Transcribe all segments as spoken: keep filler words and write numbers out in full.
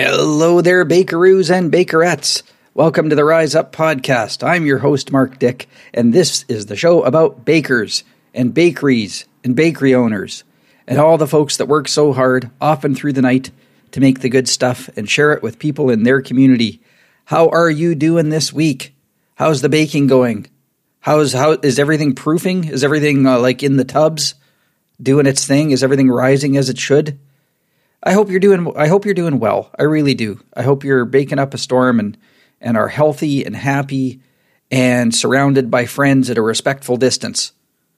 Hello there, bakeroos and bakerettes. Welcome to the Rise Up Podcast. I'm your host, Mark Dick, and this is the show about bakers and bakeries and bakery owners and all the folks that work so hard, often through the night, to make the good stuff and share it with people in their community. How are you doing this week? How's the baking going? How's how is everything proofing? Is everything uh, like in the tubs, doing its thing? Is everything rising as it should? I hope you're doing. I hope you're doing well. I really do. I hope you're baking up a storm and and are healthy and happy and surrounded by friends at a respectful distance.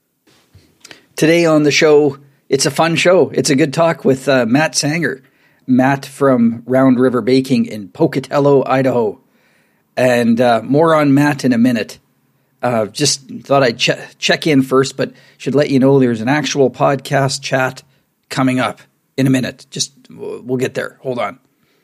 Today on the show, it's a fun show. It's a good talk with uh, Matt Sanger, Matt from Round River Baking in Pocatello, Idaho, and uh, more on Matt in a minute. Uh, just thought I'd ch- check in first, but should let you know there's an actual podcast chat coming up in a minute. Just, we'll get there. Hold on.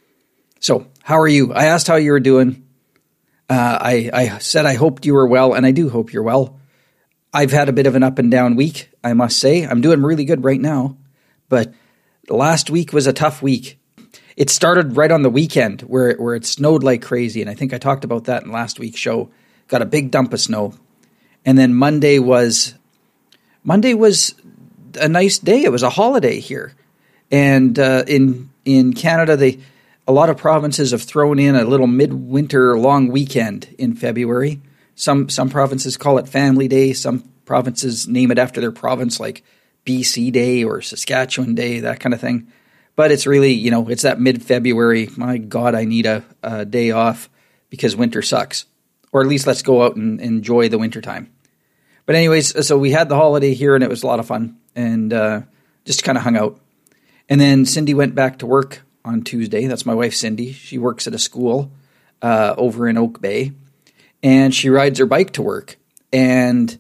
So, how are you? I asked how you were doing. Uh, I, I said I hoped you were well, and I do hope you're well. I've had a bit of an up and down week, I must say. I'm doing really good right now, but last week was a tough week. It started right on the weekend where, where it snowed like crazy, and I think I talked about that in last week's show. Got a big dump of snow. And then Monday was, Monday was a nice day. It was a holiday here. And uh, in in Canada, they a lot of provinces have thrown in a little midwinter long weekend in February. Some some provinces call it Family Day. Some provinces name it after their province, like B C Day or Saskatchewan Day, that kind of thing. But it's really, you know, it's that mid-February. My God, I need a, a day off because winter sucks. Or at least let's go out and enjoy the winter time. But anyways, so we had the holiday here, and it was a lot of fun, and uh, just kind of hung out. And then Cindy went back to work on Tuesday. That's my wife, Cindy. She works at a school uh, over in Oak Bay, and she rides her bike to work. And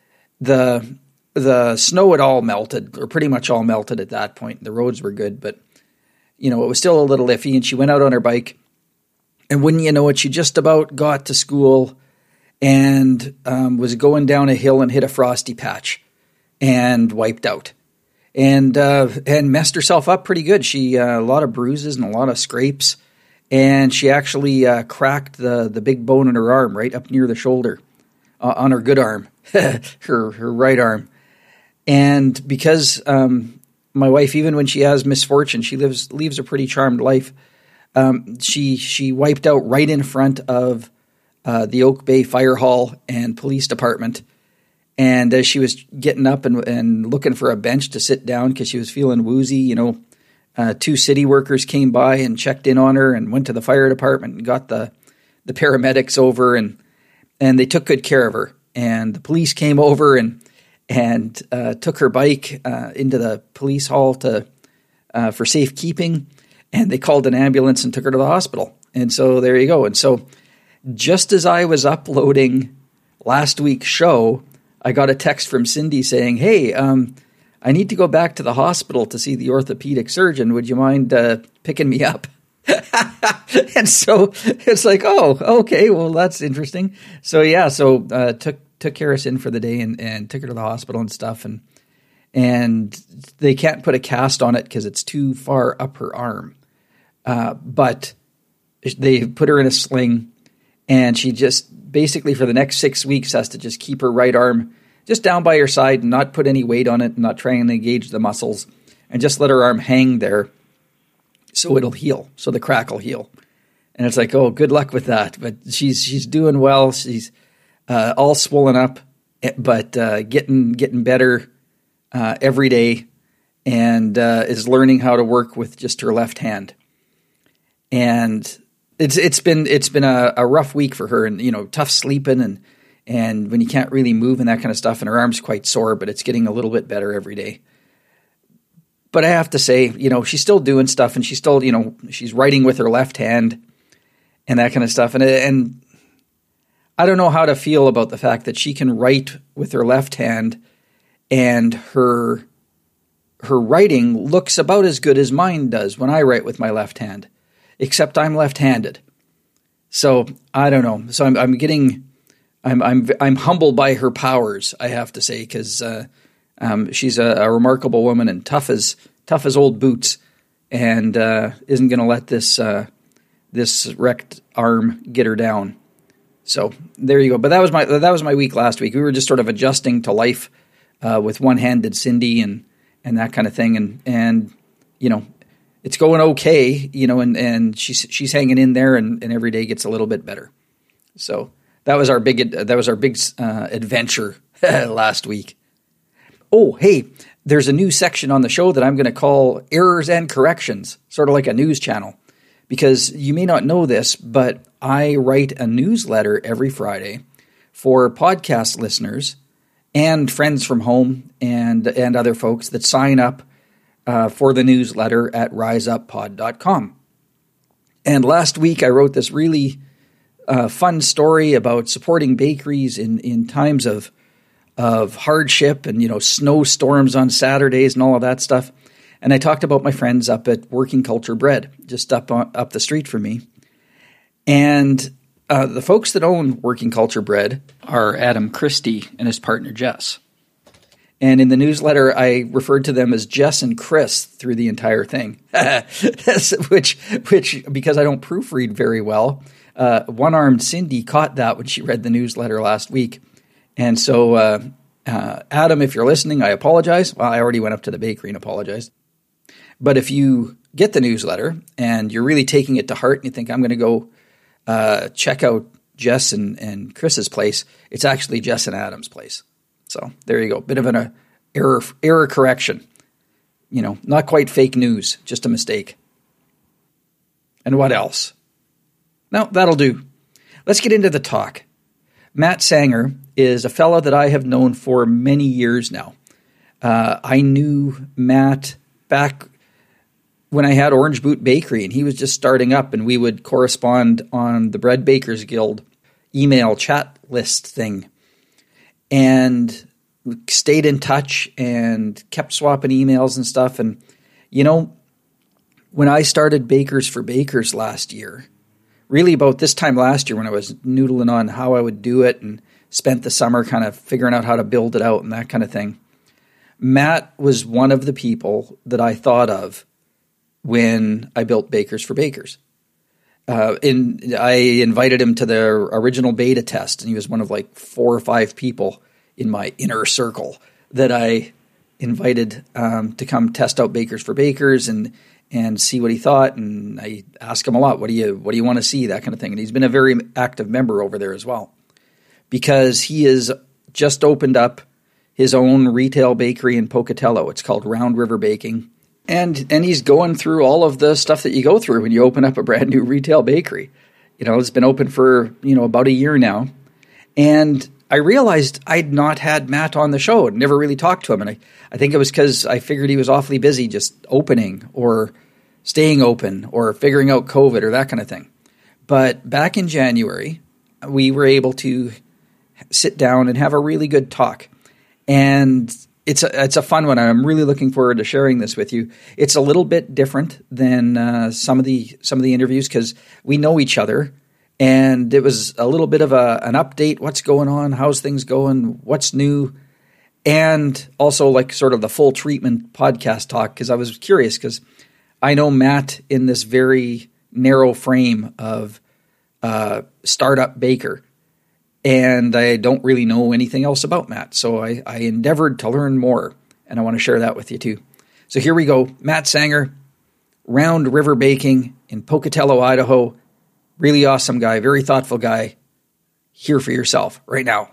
the the snow had all melted, or pretty much all melted at that point. The roads were good, but you know it was still a little iffy. And she went out on her bike, and wouldn't you know it, she just about got to school and um, was going down a hill and hit a frosty patch and wiped out. And uh, and messed herself up pretty good. She uh, a lot of bruises and a lot of scrapes, and she actually uh, cracked the the big bone in her arm right up near the shoulder, uh, on her good arm, her her right arm. And because um, my wife, even when she has misfortune, she lives leaves a pretty charmed life. Um, she she wiped out right in front of uh, the Oak Bay Fire Hall and Police Department. And as she was getting up and, and looking for a bench to sit down because she was feeling woozy, you know, uh, two city workers came by and checked in on her and went to the fire department and got the the paramedics over, and and they took good care of her. And the police came over and and uh, took her bike uh, into the police hall to uh, for safekeeping, and they called an ambulance and took her to the hospital. And so there you go. And so just as I was uploading last week's show, I got a text from Cindy saying, hey, um, I need to go back to the hospital to see the orthopedic surgeon. Would you mind uh, picking me up? And so it's like, oh, okay, well, that's interesting. So, yeah, so uh, took took Karis in for the day and, and took her to the hospital and stuff. And and they can't put a cast on it because it's too far up her arm. Uh, but they put her in a sling, and she just basically for the next six weeks has to just keep her right arm just down by her side and not put any weight on it and not try and engage the muscles and just let her arm hang there so it'll heal, so the crack will heal. And it's like, oh, good luck with that. But she's she's doing well. She's uh, all swollen up, but uh, getting getting better uh, every day, and uh, is learning how to work with just her left hand. And It's it's been it's been a, a rough week for her, and you know, tough sleeping, and and when you can't really move and that kind of stuff, and her arm's quite sore, but it's getting a little bit better every day. But I have to say, you know, she's still doing stuff, and she's still, you know, she's writing with her left hand and that kind of stuff, and and I don't know how to feel about the fact that she can write with her left hand, and her her writing looks about as good as mine does when I write with my left hand. Except I'm left-handed, so I don't know. So I'm, I'm getting, I'm, I'm, I'm humbled by her powers. I have to say, because uh, um, she's a, a remarkable woman and tough as tough as old boots, and uh, isn't going to let this uh, this wrecked arm get her down. So there you go. But that was my that was my week last week. We were just sort of adjusting to life uh, with one-handed Cindy and and that kind of thing. And and you know, it's going okay. You know, and and she's she's hanging in there, and, and every day gets a little bit better. So that was our big that was our big uh, adventure last week. Oh, hey, there's a new section on the show that I'm going to call Errors and Corrections, sort of like a news channel. Because you may not know this, but I write a newsletter every Friday for podcast listeners and friends from home and and other folks that sign up uh, for the newsletter at rise up pod dot com. And last week I wrote this really uh, fun story about supporting bakeries in, in times of of hardship and, you know, snowstorms on Saturdays and all of that stuff. And I talked about my friends up at Working Culture Bread, just up on, up the street from me. And uh, the folks that own Working Culture Bread are Adam Christie and his partner Jess. And in the newsletter, I referred to them as Jess and Chris through the entire thing, which, which because I don't proofread very well, uh, one-armed Cindy caught that when she read the newsletter last week. And so, uh, uh, Adam, if you're listening, I apologize. Well, I already went up to the bakery and apologized. But if you get the newsletter and you're really taking it to heart and you think, I'm going to go uh, check out Jess and, and Chris's place, it's actually Jess and Adam's place. So there you go. Bit of an uh, error error correction. You know, not quite fake news, just a mistake. And what else? No, that'll do. Let's get into the talk. Matt Sanger is a fellow that I have known for many years now. Uh, I knew Matt back when I had Orange Boot Bakery, and he was just starting up, and we would correspond on the Bread Bakers Guild email chat list thing. And we stayed in touch and kept swapping emails and stuff. And, you know, when I started Bakers for Bakers last year, really about this time last year when I was noodling on how I would do it and spent the summer kind of figuring out how to build it out and that kind of thing, Matt was one of the people that I thought of when I built Bakers for Bakers. Uh, in, I invited him to the original beta test, and he was one of like four or five people in my inner circle that I invited um, to come test out Bakers for Bakers and and see what he thought. And I asked him a lot, what do you what do you want to see, that kind of thing. And he's been a very active member over there as well, because he has just opened up his own retail bakery in Pocatello. It's called Round River Baking. And and he's going through all of the stuff that you go through when you open up a brand new retail bakery. You know, it's been open for, you know, about a year now. And I realized I'd not had Matt on the show and never really talked to him. And I, I think it was because I figured he was awfully busy just opening or staying open or figuring out COVID or that kind of thing. But back in January, we were able to sit down and have a really good talk. And It's a, it's a fun one. I'm really looking forward to sharing this with you. It's a little bit different than uh, some of the some of the interviews because we know each other, and it was a little bit of a an update. What's going on? How's things going? What's new? And also like sort of the full treatment podcast talk, because I was curious because I know Matt in this very narrow frame of uh, startup baker. And I don't really know anything else about Matt. So I, I endeavored to learn more, and I want to share that with you too. So here we go. Matt Sanger, Round River Baking in Pocatello, Idaho. Really awesome guy, very thoughtful guy. Hear for yourself right now.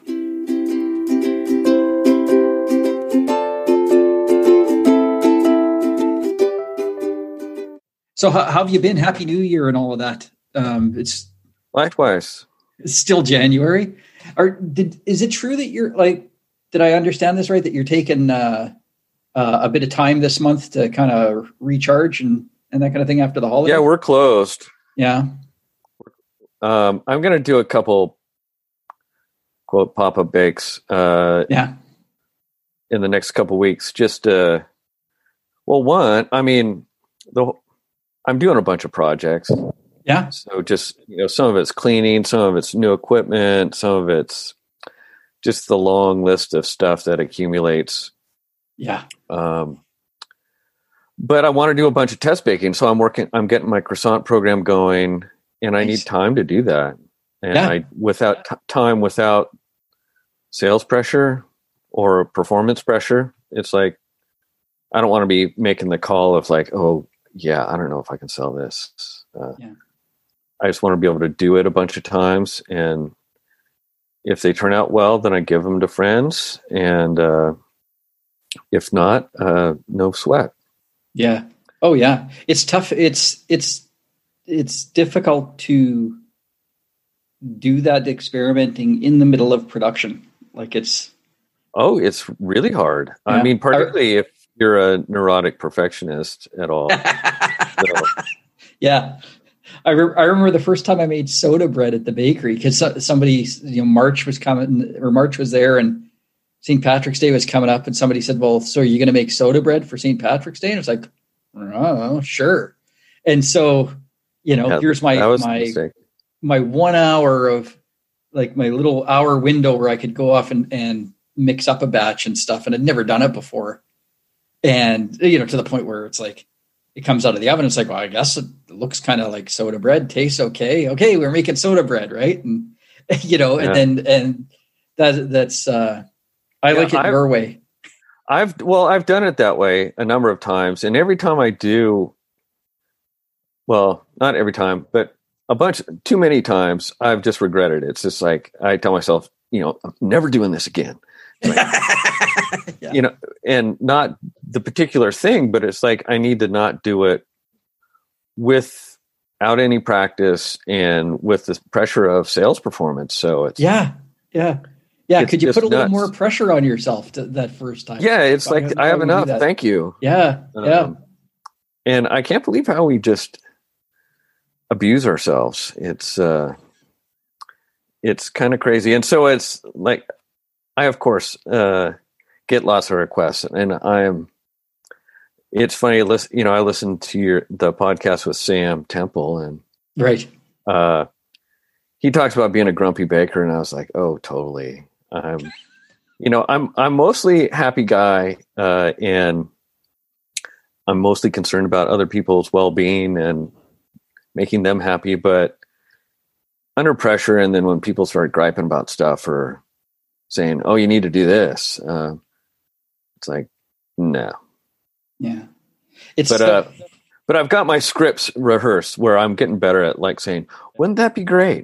So how, how have you been? Happy New Year and all of that. Um, it's Likewise. It's still January. Are did is it true that you're like? Did I understand this right? That you're taking uh, uh, a bit of time this month to kind of recharge and, and that kind of thing after the holiday? Yeah, we're closed. Yeah. Um, I'm going to do a couple quote pop-up bakes. Uh, yeah. In the next couple weeks, just uh, well, one. I mean, the I'm doing a bunch of projects. Yeah. So just, you know, some of it's cleaning, some of it's new equipment, some of it's just the long list of stuff that accumulates. Yeah. Um, but I want to do a bunch of test baking. So I'm working, I'm getting my croissant program going and I Nice. need time to do that. And Yeah. I, without t- time, without sales pressure or performance pressure, it's like, I don't want to be making the call of like, oh yeah, I don't know if I can sell this. Uh, Yeah. I just want to be able to do it a bunch of times. And if they turn out well, then I give them to friends. And uh, if not, uh, no sweat. Yeah. Oh yeah. It's tough. It's, it's, it's difficult to do that experimenting in the middle of production. Like it's, Oh, it's really hard. Yeah. I mean, particularly if you're a neurotic perfectionist at all. So, yeah. I, re- I remember the first time I made soda bread at the bakery because so- somebody, you know, March was coming or March was there and Saint Patrick's Day was coming up and somebody said, well, so are you going to make soda bread for Saint Patrick's Day? And it's like, oh, sure. And so, you know, yeah, here's my, that was a my, mistake. my one hour of like my little hour window where I could go off and, and mix up a batch and stuff. And I'd never done it before. And, you know, to the point where it's like, it comes out of the oven. It's like, well, I guess it looks kind of like soda bread, tastes okay. Okay. We're making soda bread. Right. And, you know, Yeah. and then, and that, that's, uh, I Yeah, like it I've- your way. I've, well, I've done it that way a number of times. And every time I do, well, not every time, but a bunch, too many times, I've just regretted it. It's just like, I tell myself, you know, I'm never doing this again. Like, Yeah. you know, and not the particular thing, but it's like, I need to not do it without any practice and with the pressure of sales performance. So it's, Yeah. Yeah. Yeah. It's Could you just put a little nuts. more pressure on yourself to, that first time? yeah, it's Why- like, why I have would you do enough. that? Thank you. Yeah. Yeah. Um, and I can't believe how we just abuse ourselves. It's, uh, it's kind of crazy. And so it's like, I, of course, uh, get lots of requests and I'm, it's funny. Listen, you know, I listened to your, the podcast with Sam Temple and, Right. uh, he talks about being a grumpy baker. And I was like, oh, totally. I'm, you know, I'm, I'm mostly happy guy. Uh, and I'm mostly concerned about other people's well-being and making them happy, but under pressure. And then when people start griping about stuff or saying, oh, you need to do this. Uh, it's like, no, Yeah. It's, but, so- uh, but I've got my scripts rehearsed where I'm getting better at like saying, wouldn't that be great?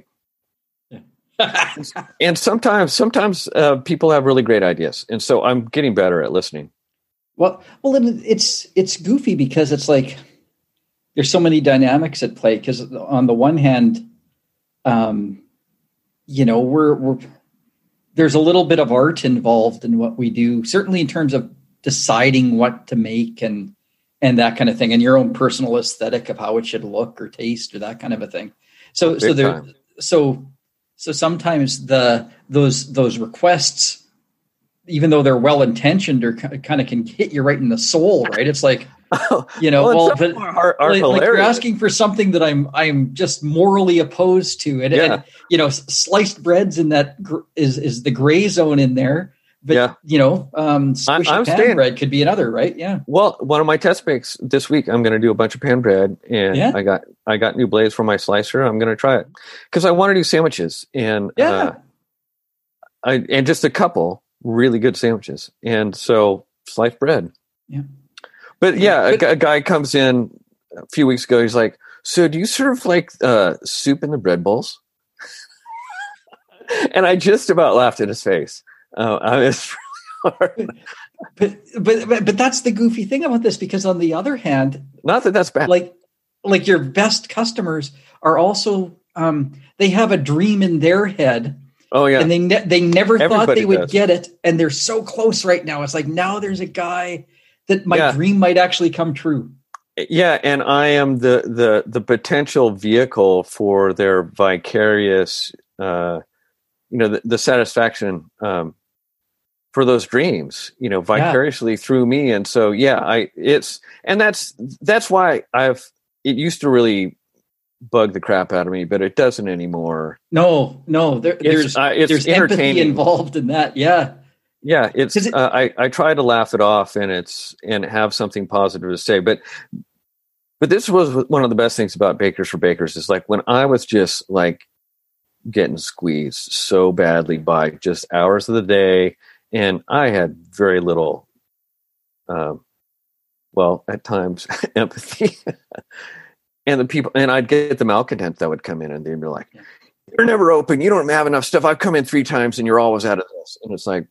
And sometimes, sometimes uh, people have really great ideas. And so I'm getting better at listening. Well, well, then it's it's goofy because it's like there's so many dynamics at play. Because on the one hand, um, you know, we're we're there's a little bit of art involved in what we do. Certainly in terms of deciding what to make and and that kind of thing, and your own personal aesthetic of how it should look or taste or that kind of a thing. So Big so there time. so so sometimes the those those requests, even though they're well intentioned, or kind of can hit you right in the soul, right? It's like, you know, Well, well, and some but are- are like, like you're hilarious. asking for something that I'm I'm just morally opposed to, and, Yeah. and you know, s- sliced breads in that gr- is is the gray zone in there. But Yeah. you know, um, squishy I'm pan staying- bread could be another, right? Yeah, Well, one of my test bakes this week, I'm going to do a bunch of pan bread, and Yeah. I got I got new blades for my slicer. I'm going to try it because I want to do sandwiches, and yeah, uh, I and just a couple really good sandwiches, and so sliced bread. Yeah. But yeah, a, But- gu- a guy comes in a few weeks ago. He's like, "So do you serve like uh, soup in the bread bowls?" And I just about laughed in his face. Uh, I mean, it's really hard. but, but but but that's the goofy thing about this, because on the other hand, Not that that's bad. like like your best customers are also um, they have a dream in their head. oh yeah, And they ne- they never thought Everybody they would does. get it, and they're so close right now. It's like now there's a guy that my Yeah. dream might actually come true. Yeah, and I am the the the potential vehicle for their vicarious, uh, you know, the, the satisfaction um, for those dreams, you know, vicariously through me. And so, yeah, I it's and that's that's why I've it used to really bug the crap out of me, but it doesn't anymore. No, no, there, there's uh, it's there's empathy entertaining. involved in that. Yeah, Yeah, it's Is it- uh, I I try to laugh it off and it's and have something positive to say, but but this was one of the best things about Bakers for Bakers is like when I was just like getting squeezed so badly by just hours of the day, and I had very little, um, well, at times empathy, and the people, and I'd get the malcontents that would come in, and they'd be like, "You're never open. You don't have enough stuff. I've come in three times, and you're always out of this." And it's like,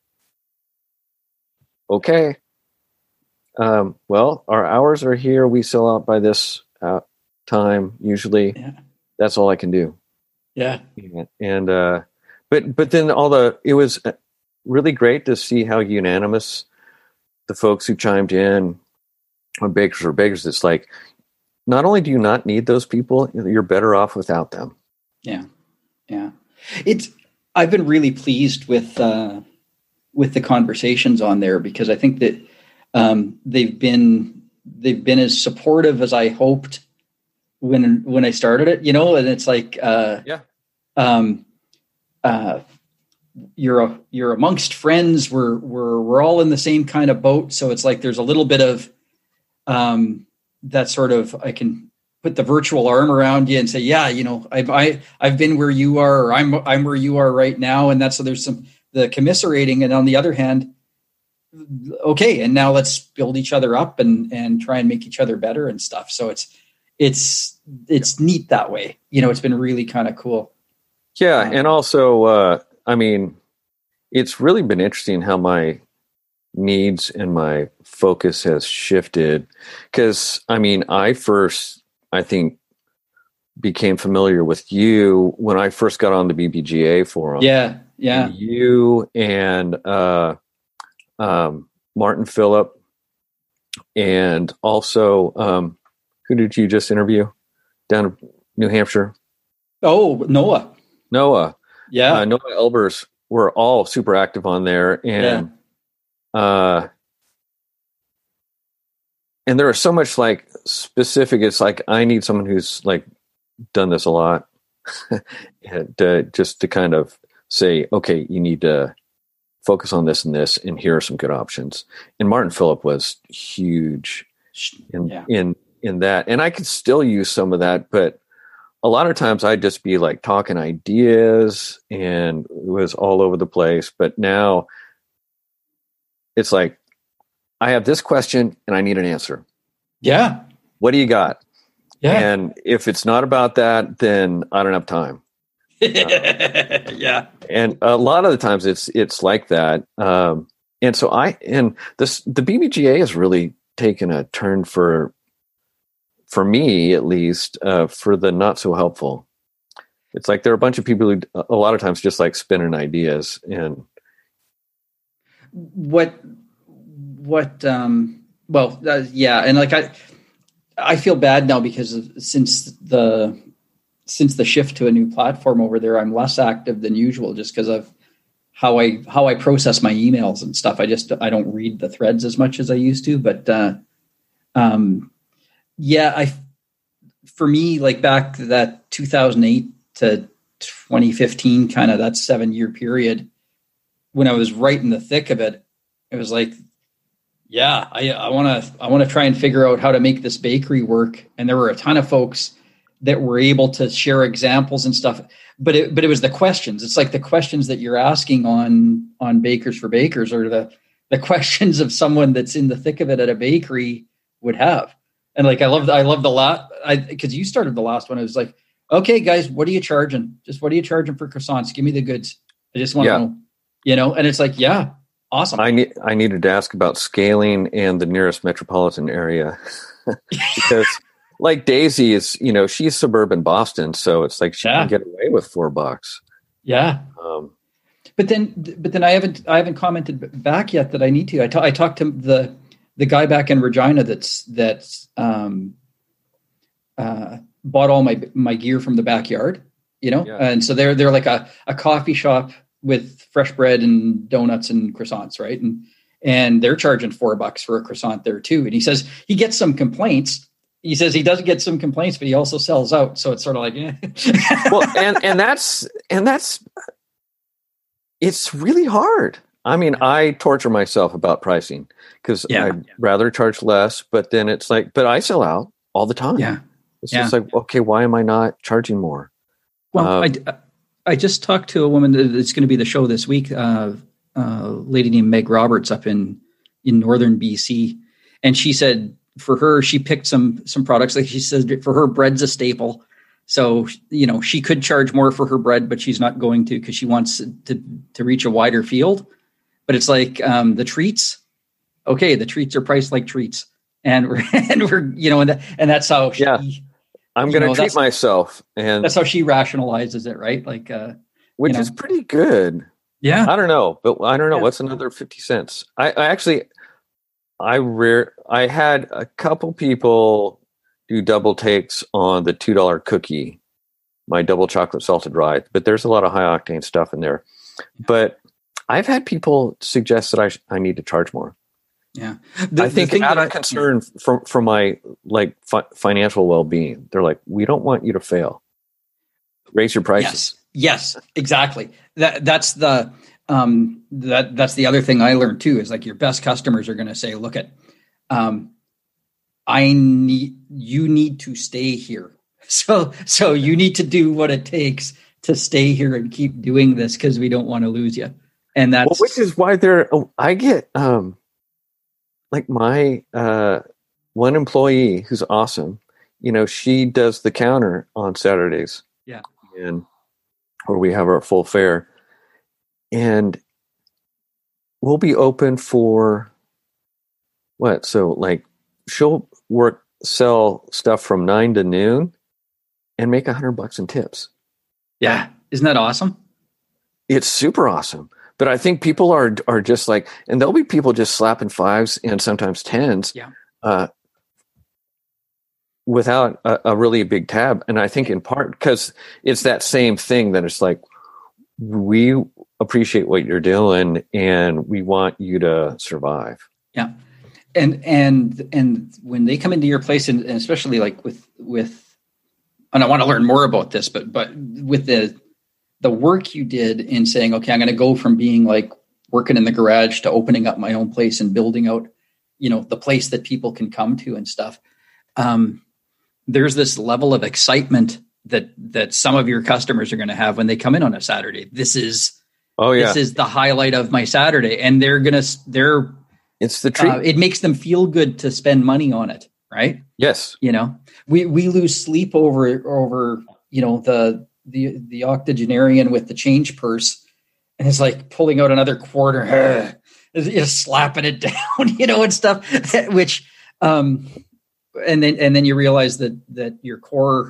okay. Um, well, our hours are here. We sell out by this uh, time usually. Yeah. That's all I can do. Yeah. yeah. And uh, but but then all the it was really great to see how unanimous the folks who chimed in on Bakers for Bakers. It's like not only do you not need those people, you're better off without them. Yeah, yeah. It's I've been really pleased with uh, with the conversations on there because I think that. Um, they've been they've been as supportive as I hoped when when I started it, you know. And it's like, uh, yeah, um, uh, you're a, you're amongst friends. We're we're we're all in the same kind of boat. So it's like there's a little bit of um, that sort of I can put the virtual arm around you and say, yeah, you know, I've I I've been where you are, or I'm I'm where you are right now, and that's so there's some the commiserating, and on the other hand. Okay, and now let's build each other up and and try and make each other better and stuff. So it's it's it's neat that way. You know, it's been really kind of cool. Yeah, um, and also, uh, I mean, it's really been interesting how my needs and my focus has shifted. Because I mean, I first, I think, became familiar with you when I first got on the B B G A forum. Yeah, yeah. And you and. Uh, Um, Martin Phillip, and also um, who did you just interview down in New Hampshire? Oh, Noah. Noah. Yeah. Uh, Noah Elbers were all super active on there. And yeah. uh, and there are so much like specific, it's like I need someone who's like done this a lot and, uh, just to kind of say, okay, you need to focus on this and this, and here are some good options. And Martin Phillip was huge in yeah. in in that, and I could still use some of that, but a lot of times I'd just be like talking ideas, and it was all over the place. But now it's like I have this question, and I need an answer. Yeah, what do you got? Yeah, and if it's not about that, then I don't have time. uh, yeah, and a lot of the times it's it's like that, um, and so I and this the B B G A has really taken a turn for for me at least uh, for the not so helpful. It's like there are a bunch of people who a lot of times just like spinning ideas and what what um, well uh, yeah, and like I I feel bad now because of, since the. Since the shift to a new platform over there, I'm less active than usual just because of how I how I process my emails and stuff. I just I don't read the threads as much as I used to. But uh, um, yeah, I for me like back that two thousand eight to twenty fifteen kind of that seven year period when I was right in the thick of it, it was like, yeah, I I want to I want to try and figure out how to make this bakery work. And there were a ton of folks that were able to share examples and stuff, but it, but it was the questions. It's like the questions that you're asking on, on Bakers for Bakers or the, the questions of someone that's in the thick of it at a bakery would have. And like, I love, I love the lot I, cause you started the last one. It was like, okay guys, what are you charging? Just what are you charging for croissants? Give me the goods. I just want to yeah. know, you know? And it's like, yeah, awesome. I need, I needed to ask about scaling and the nearest metropolitan area because like Daisy is, you know, she's suburban Boston, so it's like she yeah. can get away with four bucks. Yeah. Um, but then, but then I haven't, I haven't commented back yet that I need to. I, ta- I talked to the the guy back in Regina that's that's um, uh, bought all my my gear from the backyard, you know, yeah. and so they're they're like a, a coffee shop with fresh bread and donuts and croissants, right? And and they're charging four bucks for a croissant there too. And he says he gets some complaints. He says he does get some complaints, but he also sells out. So it's sort of like, eh. well, and, and that's, and that's, it's really hard. I mean, I torture myself about pricing because yeah, I'd yeah. rather charge less, but then it's like, but I sell out all the time. Yeah. It's Yeah. just like, okay, why am I not charging more? Well, Um, I, I just talked to a woman that's going to be the show this week, uh, a lady named Meg Roberts up in, in northern B C. And she said for her, she picked some, some products. Like she said, for her, bread's a staple. So, you know, she could charge more for her bread, but she's not going to because she wants to, to reach a wider field. But it's like um, the treats. Okay, the treats are priced like treats. And we're, and we're you know, and, that, and that's how she, yeah, I'm going to treat myself. And that's how she rationalizes it, right? Like, uh, which you know, is pretty good. Yeah. I don't know, but I don't know. Yeah. What's another fifty cents? I, I actually, I rare, I had a couple people do double takes on the two dollar cookie, my double chocolate salted rye, but there's a lot of high octane stuff in there. But I've had people suggest that I sh- I need to charge more. Yeah, the, I think out of I, concern yeah. for for my like fi- financial well being, they're like, we don't want you to fail. Raise your prices. Yes, yes, exactly. That that's the um that that's the other thing I learned too is like your best customers are going to say, look at, um, I need you need to stay here. So so you need to do what it takes to stay here and keep doing this because we don't want to lose you. And that's well, which is why they're. Oh, I get um. Like my uh, one employee who's awesome, you know, she does the counter on Saturdays. Yeah. And where we have our full fare. And we'll be open for what? So like she'll work, sell stuff from nine to noon and make a hundred bucks in tips. Yeah. Isn't that awesome? It's super awesome. But I think people are are just like, and there'll be people just slapping fives and sometimes tens, yeah, uh, without a, a really big tab. And I think in part because it's that same thing that it's like, we appreciate what you're doing and we want you to survive. Yeah, and and and when they come into your place, and, and especially like with with, and I want to learn more about this, but but with the. the work you did in saying, okay, I'm going to go from being like working in the garage to opening up my own place and building out, you know, the place that people can come to and stuff. Um, there's this level of excitement that, that some of your customers are going to have when they come in on a Saturday. This is, oh yeah, this is the highlight of my Saturday. And they're going to, they're, it's the treat. Uh, it makes them feel good to spend money on it. Right. Yes. You know, we, we lose sleep over, over, you know, the, the the octogenarian with the change purse, and it's like pulling out another quarter, just slapping it down, you know, and stuff. Which, um, and then and then you realize that that your core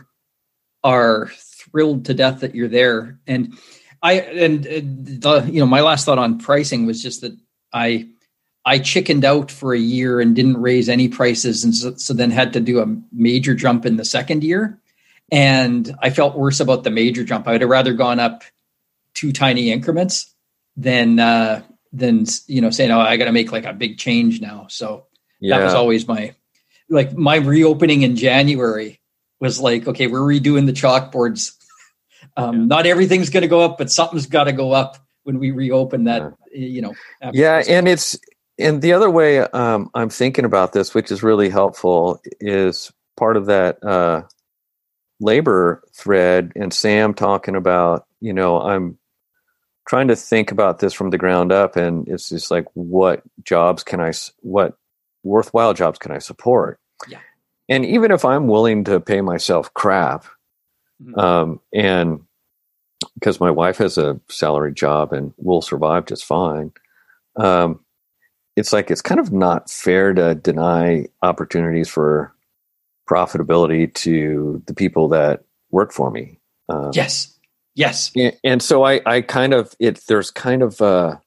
are thrilled to death that you're there. And I and the you know my last thought on pricing was just that I I chickened out for a year and didn't raise any prices, and so, so then had to do a major jump in the second year. And I felt worse about the major jump. I would have rather gone up two tiny increments than, uh, than, you know, saying, oh, I got to make like a big change now. So yeah. That was always my, like my reopening in January was like, okay, we're redoing the chalkboards. um, yeah. Not everything's going to go up, but something's got to go up when we reopen that, yeah. you know. Yeah. And it's, and the other way um, I'm thinking about this, which is really helpful, is part of that, uh, labor thread and Sam talking about, you know, I'm trying to think about this from the ground up, and it's just like, what jobs can I, what worthwhile jobs can I support? Yeah. And even if I'm willing to pay myself crap, mm-hmm. um, and because my wife has a salary job and will survive just fine, um, it's like, it's kind of not fair to deny opportunities for profitability to the people that work for me. Um, yes. Yes. And, and so I, I kind of, it, there's kind of, uh,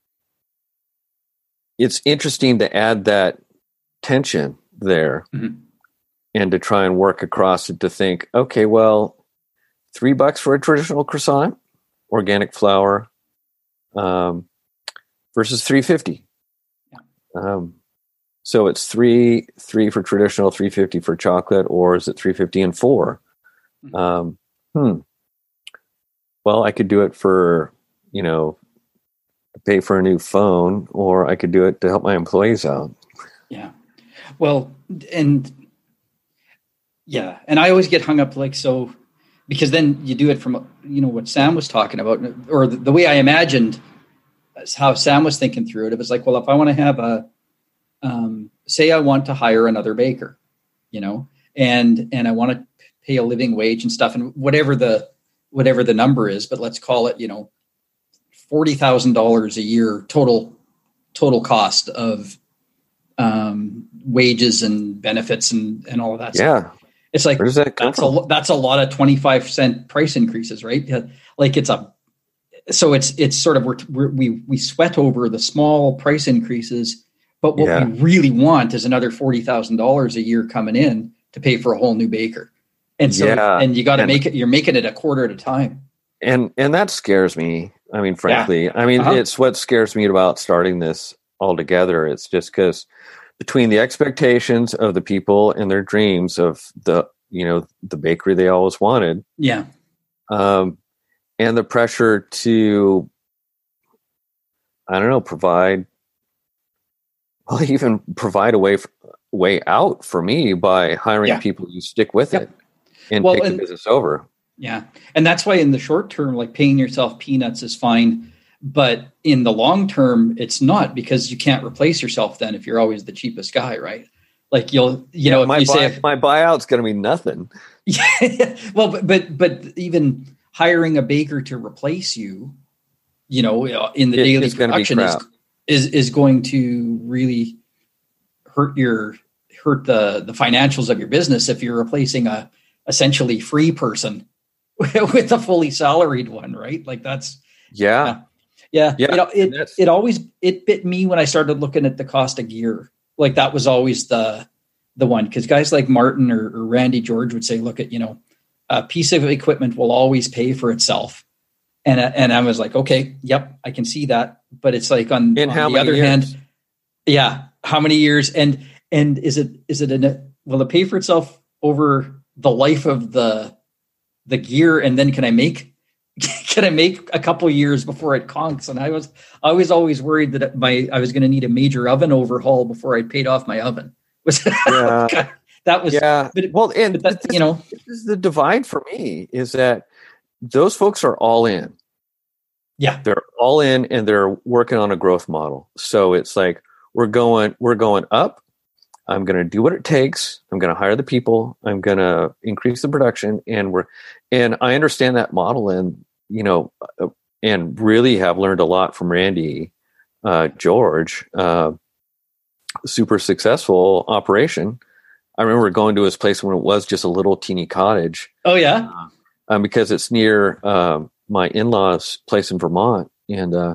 it's interesting to add that tension there mm-hmm. and to try and work across it to think, okay, well, three bucks for a traditional croissant, organic flour, um, versus three fifty. Yeah. Um, So it's three, three for traditional, three fifty for chocolate, or is it three fifty and four? Um, hmm. Well, I could do it for, you know, pay for a new phone, or I could do it to help my employees out. Yeah. Well, and Yeah. And I always get hung up like, so, because then you do it from, you know, what Sam was talking about, or the, the way I imagined how Sam was thinking through it. It was like, well, if I want to have a, um, say I want to hire another baker, you know, and, and I want to pay a living wage and stuff, and whatever the, whatever the number is, but let's call it, you know, forty thousand dollars a year total, total cost of, um, wages and benefits and, and all of that Yeah. stuff. It's like, Where does that come that's from? a, that's a lot of twenty-five cent price increases, right? Like it's a, so it's, it's sort of, we're, we're, we, we sweat over the small price increases, but what Yeah. we really want is another forty thousand dollars a year coming in to pay for a whole new baker. And so, Yeah. and you got to And- make it, you're making it a quarter at a time. And and that scares me. I mean, frankly, I mean, Uh-huh. it's what scares me about starting this altogether. It's just because between the expectations of the people and their dreams of the, you know, the bakery they always wanted, Yeah. um, and the pressure to, I don't know, provide, well, even provide a way f- way out for me by hiring Yeah. people who stick with Yep. it and Well, take and- the business over. Yeah. And that's why in the short term, like paying yourself peanuts is fine. But in the long term, it's not, because you can't replace yourself then if you're always the cheapest guy, right? Like you'll, you know, if my you buy, say, my buyout's going to be nothing. yeah, well, but, but, but even hiring a baker to replace you, you know, in the It- daily it's gonna be production is, crap. is, is going to really hurt your, hurt the, the financials of your business if you're replacing a essentially free person with a fully salaried one, right? Like that's, Yeah. yeah, Yeah, you know, it, that's- it always, it bit me when I started looking at the cost of gear. Like that was always the, the one, cause guys like Martin or, or Randy George would say, look at, you know, a piece of equipment will always pay for itself. And, uh, and I was like, okay, yep, I can see that. But it's like on, In on how the many other years? hand, yeah, how many years? And, and is it, is it, an, will it pay for itself over the life of the, the gear? And then can I make, can I make a couple years before it conks? And I was, I was always worried that my, I was going to need a major oven overhaul before I paid off my oven. Was Yeah. that was, Yeah. but, Well, and but that, this, you know, this is the divide for me is that those folks are all in. yeah, They're all in and they're working on a growth model. So it's like, we're going, we're going up. I'm going to do what it takes. I'm going to hire the people. I'm going to increase the production. And we're, and I understand that model and, you know, uh, and really have learned a lot from Randy, uh, George, uh, super successful operation. I remember going to his place when it was just a little teeny cottage, oh yeah, um, because it's near, um, my in-laws' place in Vermont. And, uh,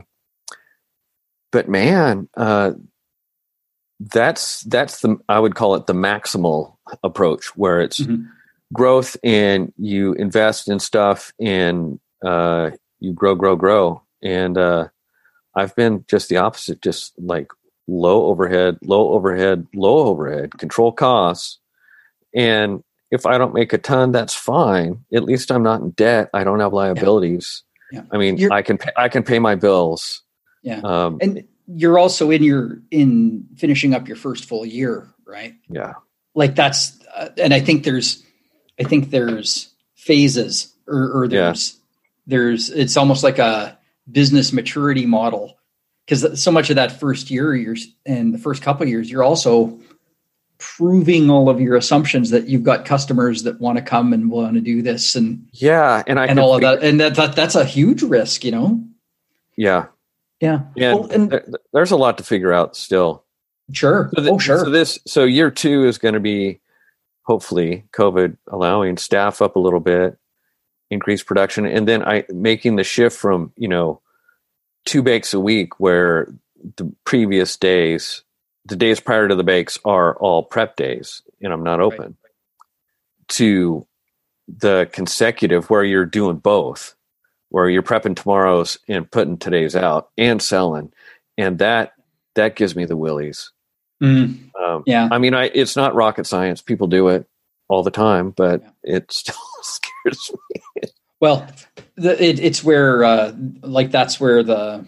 but man, uh, that's, that's the, I would call it the maximal approach where it's Mhm. growth and you invest in stuff and, uh, you grow, grow, grow. And, uh, I've been just the opposite, just like low overhead, low overhead, low overhead, control costs. And if I don't make a ton, that's fine. At least I'm not in debt. I don't have liabilities. Yeah. I mean, You're- I can pay, I can pay my bills. yeah. Um, And you're also in your, in finishing up your first full year, right? yeah, Like that's, uh, and I think there's, I think there's phases or, or there's, there's, it's almost like a business maturity model. Cause so much of that first year you're, and the first couple of years, you're also proving all of your assumptions that you've got customers that want to come and want to do this and, yeah, and I and can all of figure- that. And that, that, that's a huge risk, you know? Yeah, Yeah. yeah. Well, and there, there's a lot to figure out still. sure. So th- oh, sure. So this, so year two is going to be hopefully COVID allowing staff up a little bit, increase production, and then I making the shift from, you know, two bakes a week where the previous days, the days prior to the bakes are all prep days and I'm not open, to the consecutive where you're doing both, where you're prepping tomorrow's and putting today's out and selling. And that, that gives me the willies. Mm, Um, yeah. I mean, I, it's not rocket science. People do it all the time, but Yeah. it still scares me. Well, the, it, it's where, uh, like, that's where the,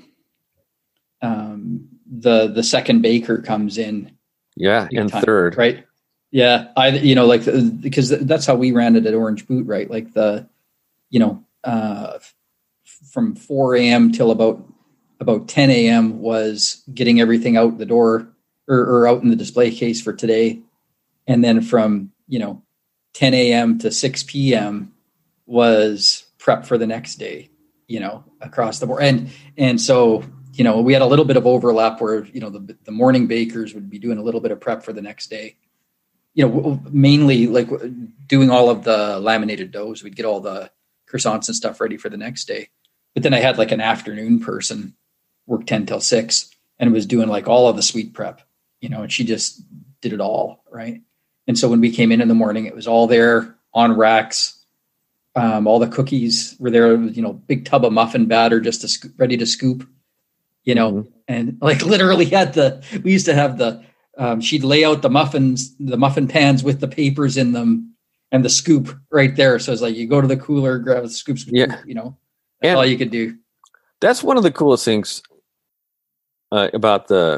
um, the, the second baker comes in. Yeah. big And time, third, right? Yeah, I you know like because that's how we ran it at Orange Boot, right? Like the you know uh, from four a.m. till about about ten a.m. was getting everything out the door or, or out in the display case for today, and then from you know ten a.m. to six p.m. was prep for the next day. You know, across the board, and and so you know we had a little bit of overlap where you know the the morning bakers would be doing a little bit of prep for the next day. You know, mainly like doing all of the laminated doughs. We'd get all the croissants and stuff ready for the next day. But then I had like an afternoon person work ten till six and was doing like all of the sweet prep, you know, and she just did it all. Right. And so when we came in in the morning, it was all there on racks. Um, all the cookies were there, you know, big tub of muffin batter just to scoop, ready to scoop, you know, mm-hmm. and like literally had the, we used to have the, Um, she'd lay out the muffins, the muffin pans with the papers in them and the scoop right there. So it's like you go to the cooler, grab a scoop, scoop yeah. you know, that's and all you could do. That's one of the coolest things uh, about the,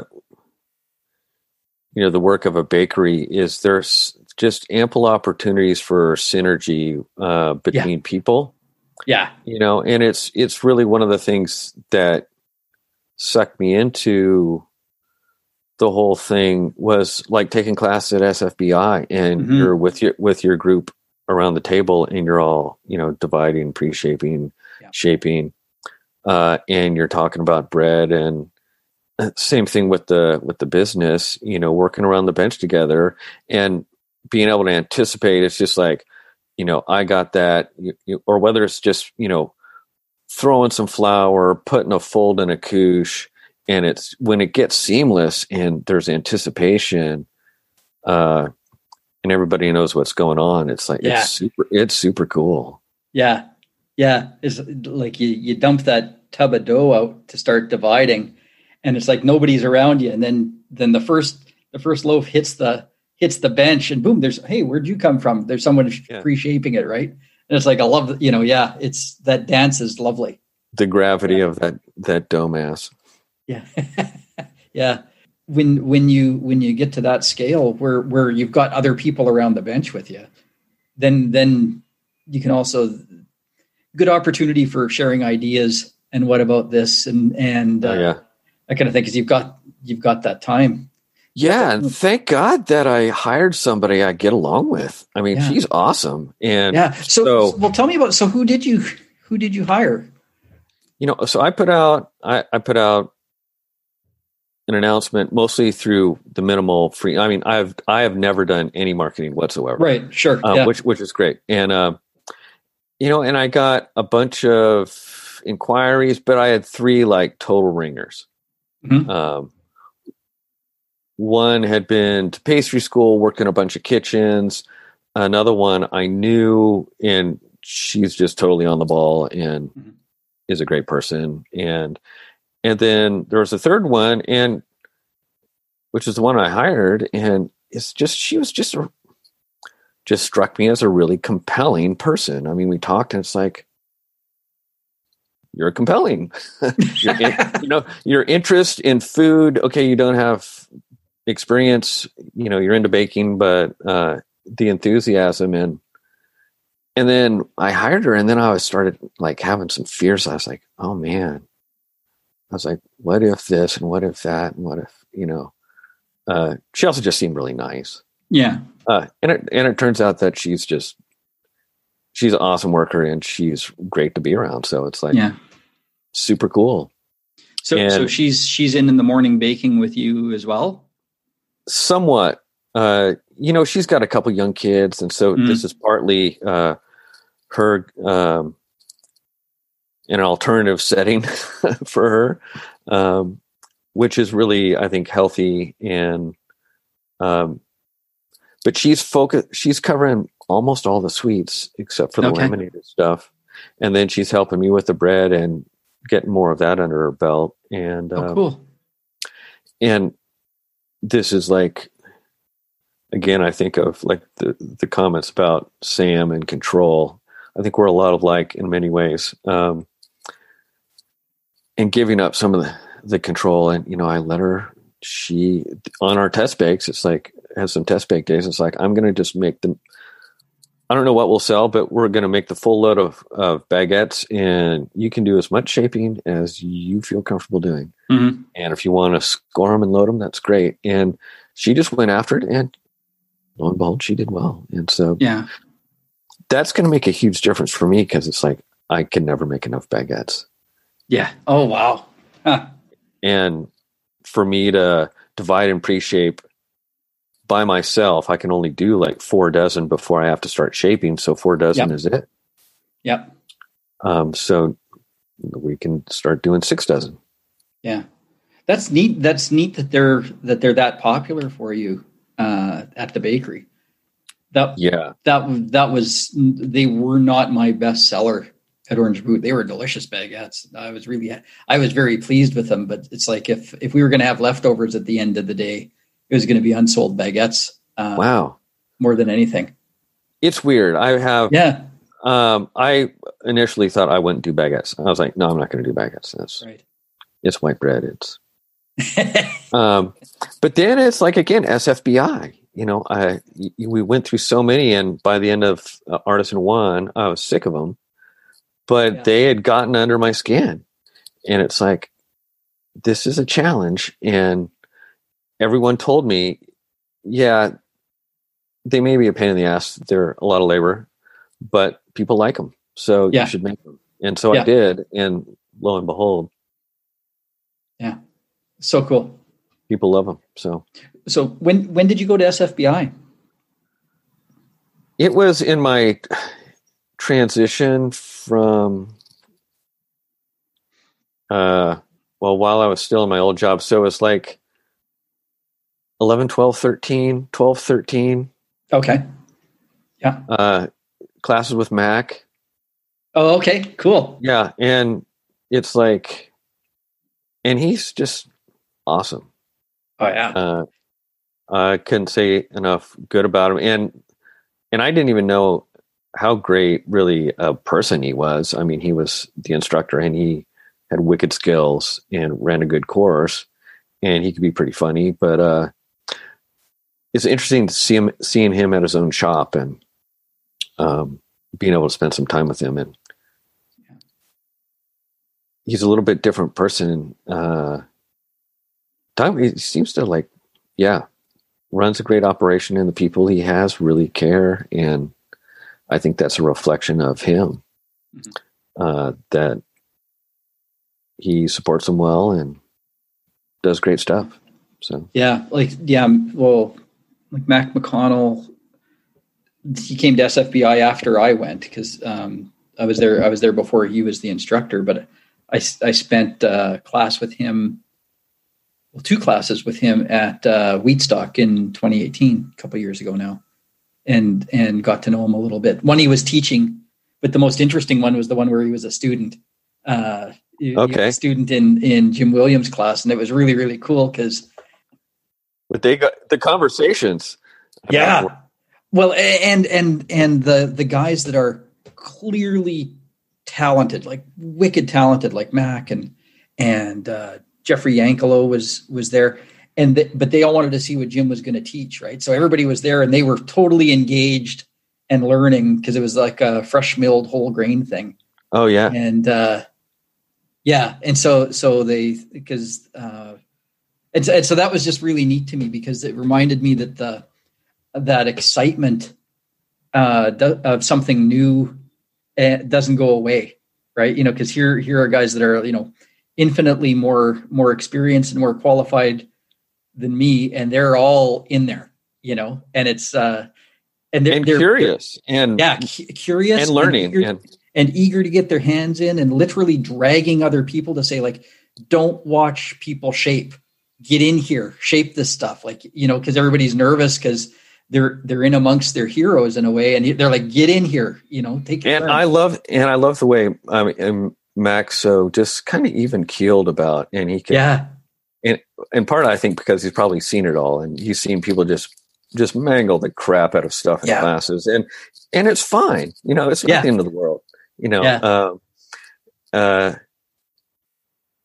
you know, the work of a bakery is there's just ample opportunities for synergy uh, between yeah. people. Yeah. You know, and it's, it's really one of the things that sucked me into the whole thing was like taking class at S F B I and mm-hmm. you're with your, with your group around the table and you're all, you know, dividing, pre-shaping, yeah. shaping, uh, and you're talking about bread and same thing with the, with the business, you know, working around the bench together and being able to anticipate. It's just like, you know, I got that, you, you, or whether it's just, you know, throwing some flour, putting a fold in a couche. And it's when it gets seamless and there's anticipation, uh, and everybody knows what's going on. It's like, yeah. it's super, it's super cool. Yeah. Yeah. It's like you, you dump that tub of dough out to start dividing and it's like nobody's around you. And then, then the first, the first loaf hits the, hits the bench and boom, there's, hey, where'd you come from? There's someone yeah. pre-shaping it. Right. And it's like, I love, you know, yeah, it's that dance is lovely. The gravity yeah. of that, that dough mass. Yeah. yeah. When, when you, when you get to that scale where, where you've got other people around the bench with you, then, then you can also good opportunity for sharing ideas. And what about this? And, and, uh, oh, yeah. that kind of thing. Cause you've got, you've got that time. Yeah. And thank God that I hired somebody I get along with. I mean, yeah. she's awesome. And yeah. So, so, well, tell me about, so who did you, who did you hire? You know, so I put out, I, I put out, an announcement mostly through the minimal free. I mean, I've, I have never done any marketing whatsoever. Right. Sure. Um, yeah. Which, which is great. And, uh, you know, and I got a bunch of inquiries, but I had three like total ringers. Mm-hmm. Um, one had been to pastry school, worked in a bunch of kitchens. Another one I knew, and she's just totally on the ball and mm-hmm. is a great person. And, And then there was a third one, and which is the one I hired, and it's just she was just a, just struck me as a really compelling person. I mean, we talked, and it's like you're compelling. you're in, you know, your interest in food. Okay, you don't have experience. You know, you're into baking, but uh, the enthusiasm and and then I hired her, and then I was started like having some fears. I was like, oh man. I was like, what if this and what if that and what if, you know, uh, she also just seemed really nice. Yeah. Uh, and it, and it turns out that she's just, she's an awesome worker and she's great to be around. So it's like, yeah, super cool. So, and so she's, she's in in the morning baking with you as well. Somewhat, uh, you know, she's got a couple young kids. And so mm. this is partly, uh, her, um, in an alternative setting for her, um, which is really, I think, healthy. And, um, but she's focused, she's covering almost all the sweets except for the okay. laminated stuff. And then she's helping me with the bread and getting more of that under her belt. And, oh, um, cool. And this is like, again, I think of like the, the comments about Sam and control. I think we're a lot alike in many ways. Um, and giving up some of the, the control. And, you know, I let her, she, on our test bakes, it's like, has some test bake days. It's like, I'm going to just make them. I don't know what we'll sell, but we're going to make the full load of, of baguettes, and you can do as much shaping as you feel comfortable doing. Mm-hmm. And if you want to score them and load them, that's great. And she just went after it, and lo and behold, she did well. And so yeah, that's going to make a huge difference for me, because it's like, I can never make enough baguettes. Yeah. Oh, wow. Huh. And for me to divide and pre-shape by myself, I can only do like four dozen before I have to start shaping. So four dozen Yep. is it. Yep. Um, so we can start doing six dozen. Yeah. That's neat. That's neat that they're, that they're that popular for you, uh, at the bakery. That, Yeah. that, that was, they were not my best seller at Orange Boot. They were delicious baguettes. I was really, I was very pleased with them, but it's like, if, if we were going to have leftovers at the end of the day, it was going to be unsold baguettes. Uh, Wow. More than anything. It's weird. I have, Yeah. um, I initially thought I wouldn't do baguettes. I was like, no, I'm not going to do baguettes. That's Right. It's white bread. It's, um, but then it's like, again, S F B I, you know, I, we went through so many, and by the end of uh, Artisan One, I was sick of them, but Yeah. they had gotten under my skin, and it's like, this is a challenge. And everyone told me, yeah, they may be a pain in the ass. They're a lot of labor, but people like them. So Yeah. you should make them. And so Yeah. I did. And lo and behold, Yeah. So cool. people love them. So So when, when did you go to S F B I? it was in my transition from, uh, well, while I was still in my old job. So it's like eleven, twelve, thirteen, twelve, thirteen, Okay. Yeah. uh, classes with Mac. Oh, okay. Cool. Yeah. And it's like, and he's just awesome. Oh yeah. Uh, I couldn't say enough good about him. And, and I didn't even know how great really a person he was. I mean, he was the instructor, and he had wicked skills and ran a good course, and he could be pretty funny, but, uh, it's interesting to see him, seeing him at his own shop, and, um, being able to spend some time with him. And he's a little bit different person. Uh, time, he seems to like, yeah, runs a great operation, and the people he has really care. And I think that's a reflection of him, Mhm. uh, that he supports them well and does great stuff. So, Yeah. Like, yeah. Well, like Mac McConnell, he came to S F B I after I went, because um, I was there. I was there before he was the instructor, but I, I spent a class with him, well, two classes with him at uh, Wheatstock in twenty eighteen, a couple of years ago now, and and got to know him a little bit. One he was teaching, but the most interesting one was the one where he was a student. Uh, he, Okay. he was a student in in Jim Williams' class, and it was really really cool because. but they got the conversations. Yeah. about- Well, and and and the the guys that are clearly talented, like wicked talented, like Mac and and uh, Jeffrey Yankelo was was there, and the, but they all wanted to see what Jim was going to teach, right? So everybody was there, and they were totally engaged and learning, because it was like a fresh milled whole grain thing. Oh yeah. And uh, yeah, and so so they because uh, and, so- and so that was just really neat to me, because it reminded me that the that excitement uh, do, of something new uh, doesn't go away, right? You know, because here here are guys that are, you know, infinitely more more experienced and more qualified than me, and they're all in there, you know, and it's uh, and they're and they're, curious and yeah, cu- curious and learning and eager, and and eager to get their hands in, and literally dragging other people to say, like, don't watch people shape, get in here, shape this stuff, like, you know, because everybody's nervous because they're they're in amongst their heroes in a way, and they're like, get in here, you know, take your and turn. I love and I love the way um, and Max so just kind of even keeled about, and he can yeah, and in part I think because he's probably seen it all, and he's seen people just just mangle the crap out of stuff in Yeah. classes, and and it's fine, you know, it's not Yeah. the end of the world, you know. Yeah. Um, uh,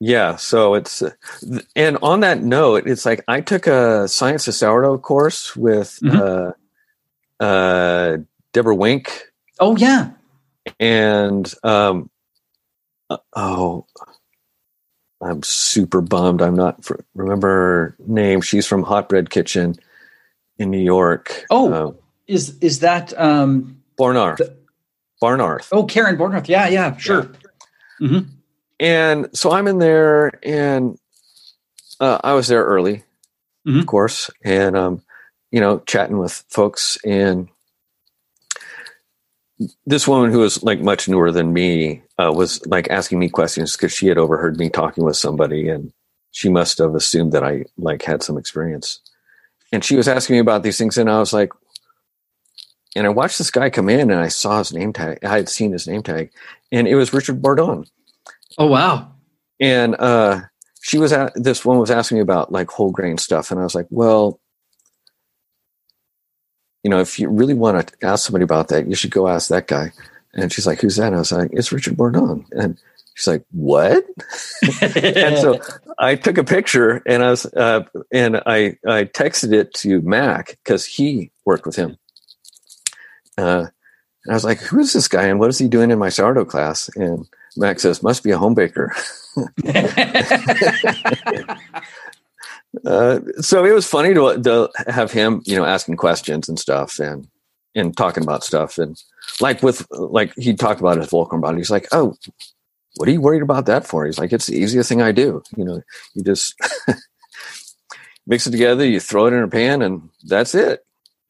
yeah. So it's, and on that note, it's like I took a Science of Sourdough course with mm-hmm. uh, uh, Deborah Wink. Oh yeah, and um, oh, I'm super bummed. I'm not for, remember her name. She's from Hot Bread Kitchen in New York. Oh, uh, is is that um, Barnard? The, Barnard. Oh, Karen Barnard. Yeah, yeah, sure. Yeah. Mm-hmm. And so I'm in there, and uh, I was there early, mm-hmm. of course, and um, you know, chatting with folks, and this woman who was like much newer than me uh, was like asking me questions because she had overheard me talking with somebody, and she must have assumed that I like had some experience. And she was asking me about these things, and I was like, and I watched this guy come in, and I saw his name tag. I had seen his name tag, and it was Richard Bourdon. Oh wow! And uh, she was at this one was asking me about like whole grain stuff, and I was like, well, you know, if you really want to ask somebody about that, you should go ask that guy. And she's like, who's that? And I was like, it's Richard Bourdon. And she's like, what? And so I took a picture, and I was uh, and I I texted it to Mac because he worked with him. Uh, and I was like, who is this guy, and what is he doing in my sourdough class? And Max says, must be a home baker. uh, so it was funny to, to have him, you know, asking questions and stuff, and and talking about stuff, and like with like he talked about his Volcom body. He's like, oh, what are you worried about that for? He's like, it's the easiest thing I do. You know, you just mix it together, you throw it in a pan, and that's it.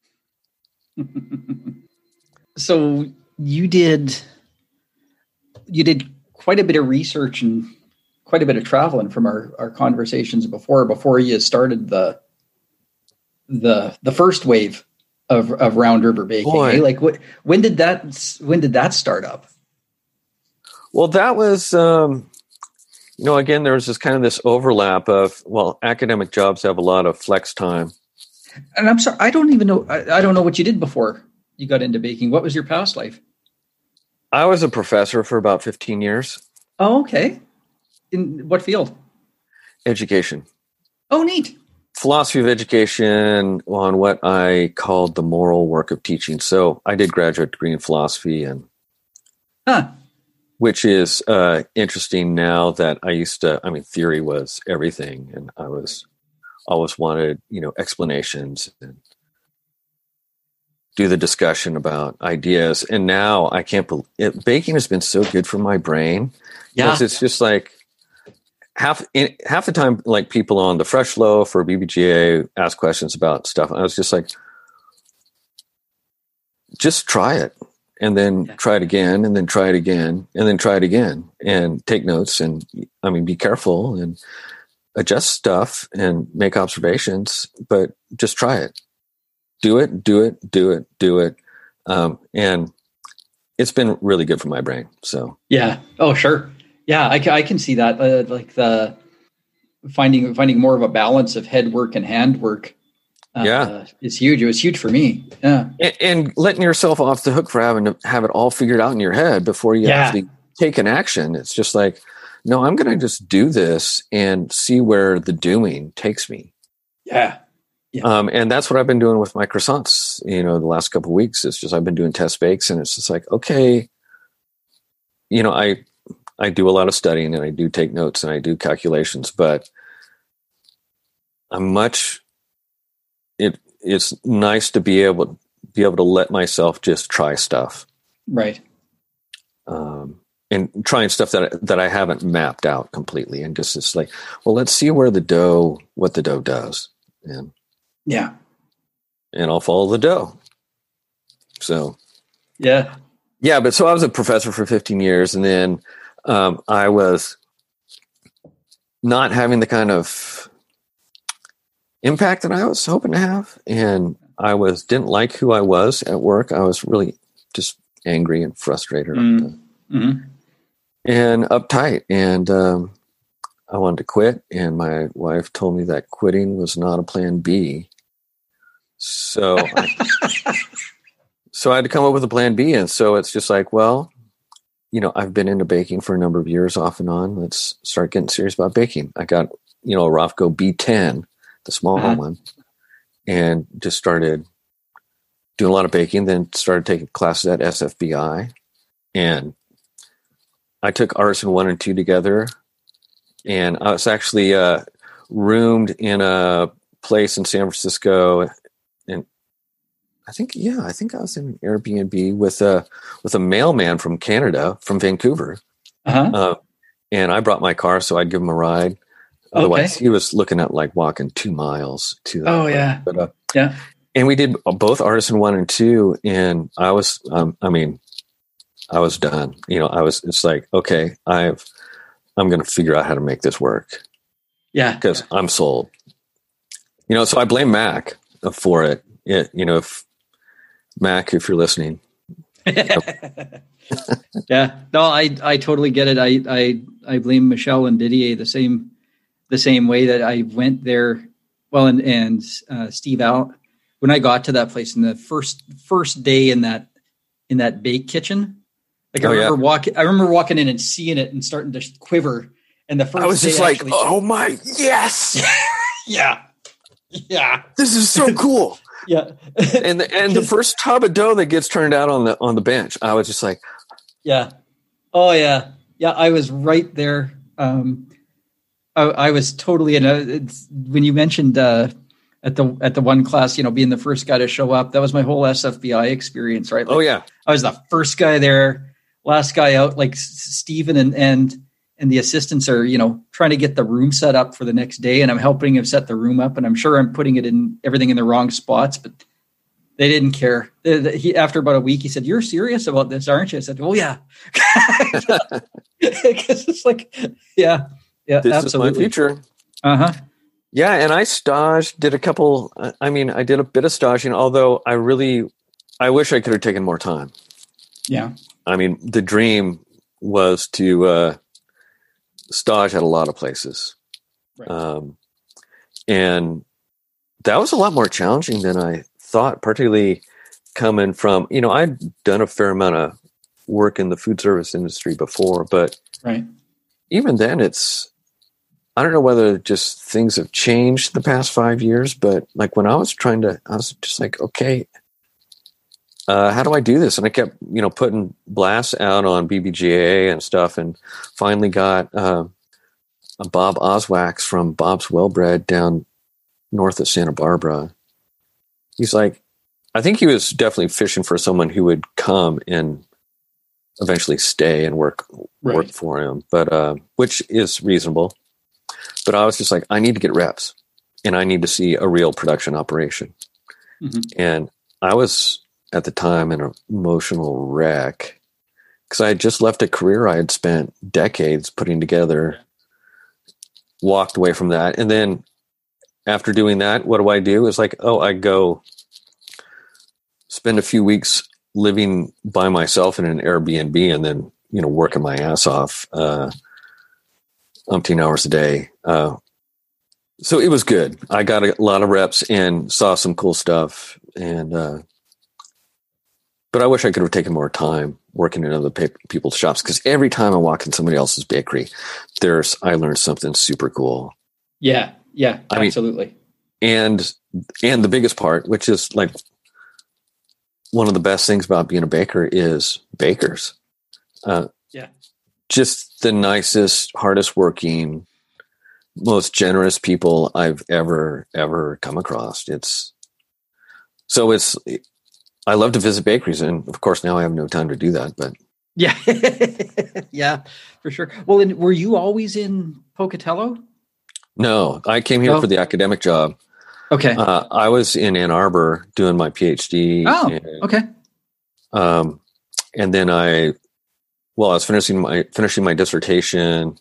So you did. You did quite a bit of research and quite a bit of traveling from our, our conversations before, before you started the, the, the first wave of, of Round River Baking. Eh? Like what, when did that, when did that start up? Well, that was, um, you know, again, there was this kind of this overlap of, well, academic jobs have a lot of flex time. And I'm sorry, I don't even know, I, I don't know what you did before you got into baking. What was your past life? I was a professor for about fifteen years. Oh, okay. In what field? Education. Oh, neat. Philosophy of education on what I called the moral work of teaching. So I did graduate degree in philosophy, and huh. which is uh, interesting now that I used to, I mean, theory was everything, and I was always wanted, you know, explanations and do the discussion about ideas. And now I can't believe it. Baking has been so good for my brain. Yeah. It's just like half, in, half the time, like people on the Fresh Loaf or B B G A ask questions about stuff. I was just like, just try it, and then yeah. try it again, and then try it again, and then try it again, and take notes. And I mean, be careful and adjust stuff and make observations, but just try it. Do it, do it, do it, do it. Um, and it's been really good for my brain. So, yeah. Oh, sure. Yeah. I, I can see that. Uh, like the finding, finding more of a balance of head work and hand work. Uh, yeah. Is huge. It was huge for me. Yeah. And, and letting yourself off the hook for having to have it all figured out in your head before you yeah. actually take an action. It's just like, no, I'm going to just do this and see where the doing takes me. Yeah. Yeah. Um, and that's what I've been doing with my croissants, you know, the last couple of weeks. It's just, I've been doing test bakes, and it's just like, okay, you know, I, I do a lot of studying, and I do take notes, and I do calculations, but I'm much, it, it's nice to be able, be able to let myself just try stuff. Right. Um, and trying stuff that, that I haven't mapped out completely, and just, it's like, well, let's see where the dough, what the dough does. And, yeah. And I'll follow the dough. So, yeah. Yeah. But so I was a professor for fifteen years, and then um, I was not having the kind of impact that I was hoping to have. And I was, didn't like who I was at work. I was really just angry and frustrated mm. mm-hmm. and uptight. And um, I wanted to quit. And my wife told me that quitting was not a plan B. So, I, so I had to come up with a plan B. And so it's just like, well, you know, I've been into baking for a number of years off and on. Let's start getting serious about baking. I got, you know, a Rofco B ten, the small uh-huh. one, and just started doing a lot of baking, then started taking classes at S F B I. And I took Artisan one and two together. And I was actually uh, roomed in a place in San Francisco. And I think, yeah, I think I was in an Airbnb with a, with a mailman from Canada, from Vancouver. Uh-huh. Uh, and I brought my car, so I'd give him a ride. Otherwise, okay. He was looking at like walking two miles to that Oh, place. yeah. But, uh, yeah. And we did both Artisan one and two. And I was, um, I mean, I was done. You know, I was, it's like, okay, I've, I'm going to figure out how to make this work. Yeah. Because yeah. I'm sold. You know, so I blame Mac for it. it you know, if Mac, if you're listening. Yeah. No, I, I totally get it. I, I, I blame Michelle and Didier the same, the same way that I went there. Well, and, and uh, Steve Al, when I got to that place in the first, first day in that, in that bake kitchen, like I oh, remember yeah. walking, I remember walking in and seeing it and starting to quiver. And the first I was just day like, actually, oh my, yes. yeah. Yeah. This is so cool. Yeah. and the, and the first tub of dough that gets turned out on the, on the bench, I was just like, yeah. Oh yeah. Yeah. I was right there. Um, I, I was totally in a, it's, when you mentioned, uh, at the, at the one class, you know, being the first guy to show up, that was my whole S F B I experience, right? Like, oh yeah. I was the first guy there, last guy out, like Stephen and, and, and the assistants are, you know, trying to get the room set up for the next day. And I'm helping him set the room up, and I'm sure I'm putting it in everything in the wrong spots, but they didn't care. They, they, he, after about a week, he said, "You're serious about this, aren't you?" I said, "Oh yeah." Because it's like, yeah, yeah, this absolutely. is my future. Uh-huh. Yeah. And I staged, did a couple, I mean, I did a bit of staging, although I really, I wish I could have taken more time. Yeah. I mean, the dream was to uh, stage at a lot of places. Right. Um, and that was a lot more challenging than I thought, particularly coming from, you know, I'd done a fair amount of work in the food service industry before, but right. even then it's, I don't know whether just things have changed the past five years, but like when I was trying to, I was just like, okay, uh, how do I do this? And I kept, you know, putting blasts out on B B G A and stuff, and finally got uh, a Bob Oswax from Bob's Wellbred down north of Santa Barbara. He's like, I think he was definitely fishing for someone who would come and eventually stay and work right. work for him, but uh, which is reasonable. But I was just like, I need to get reps, and I need to see a real production operation. Mm-hmm. And I was at the time in an emotional wreck because I had just left a career I had spent decades putting together, walked away from that. And then after doing that, what do I do? It's like, oh, I go spend a few weeks living by myself in an Airbnb and then, you know, working my ass off, uh, umpteen hours a day. Uh, so it was good. I got a lot of reps and saw some cool stuff. And, uh, but I wish I could have taken more time working in other pa- people's shops, because every time I walk in somebody else's bakery, there's, I learned something super cool. Yeah. Yeah, I absolutely. mean, and, and the biggest part, which is like one of the best things about being a baker, is bakers. Uh, yeah. Just the nicest, hardest working, most generous people I've ever, ever come across. It's so it's, I love to visit bakeries, and of course now I have no time to do that, but yeah, yeah, for sure. Well, and were you always in Pocatello? No, I came here oh. for the academic job. Okay. Uh, I was in Ann Arbor doing my PhD. Oh, and, okay. Um, and then I, well, I was finishing my, finishing my dissertation.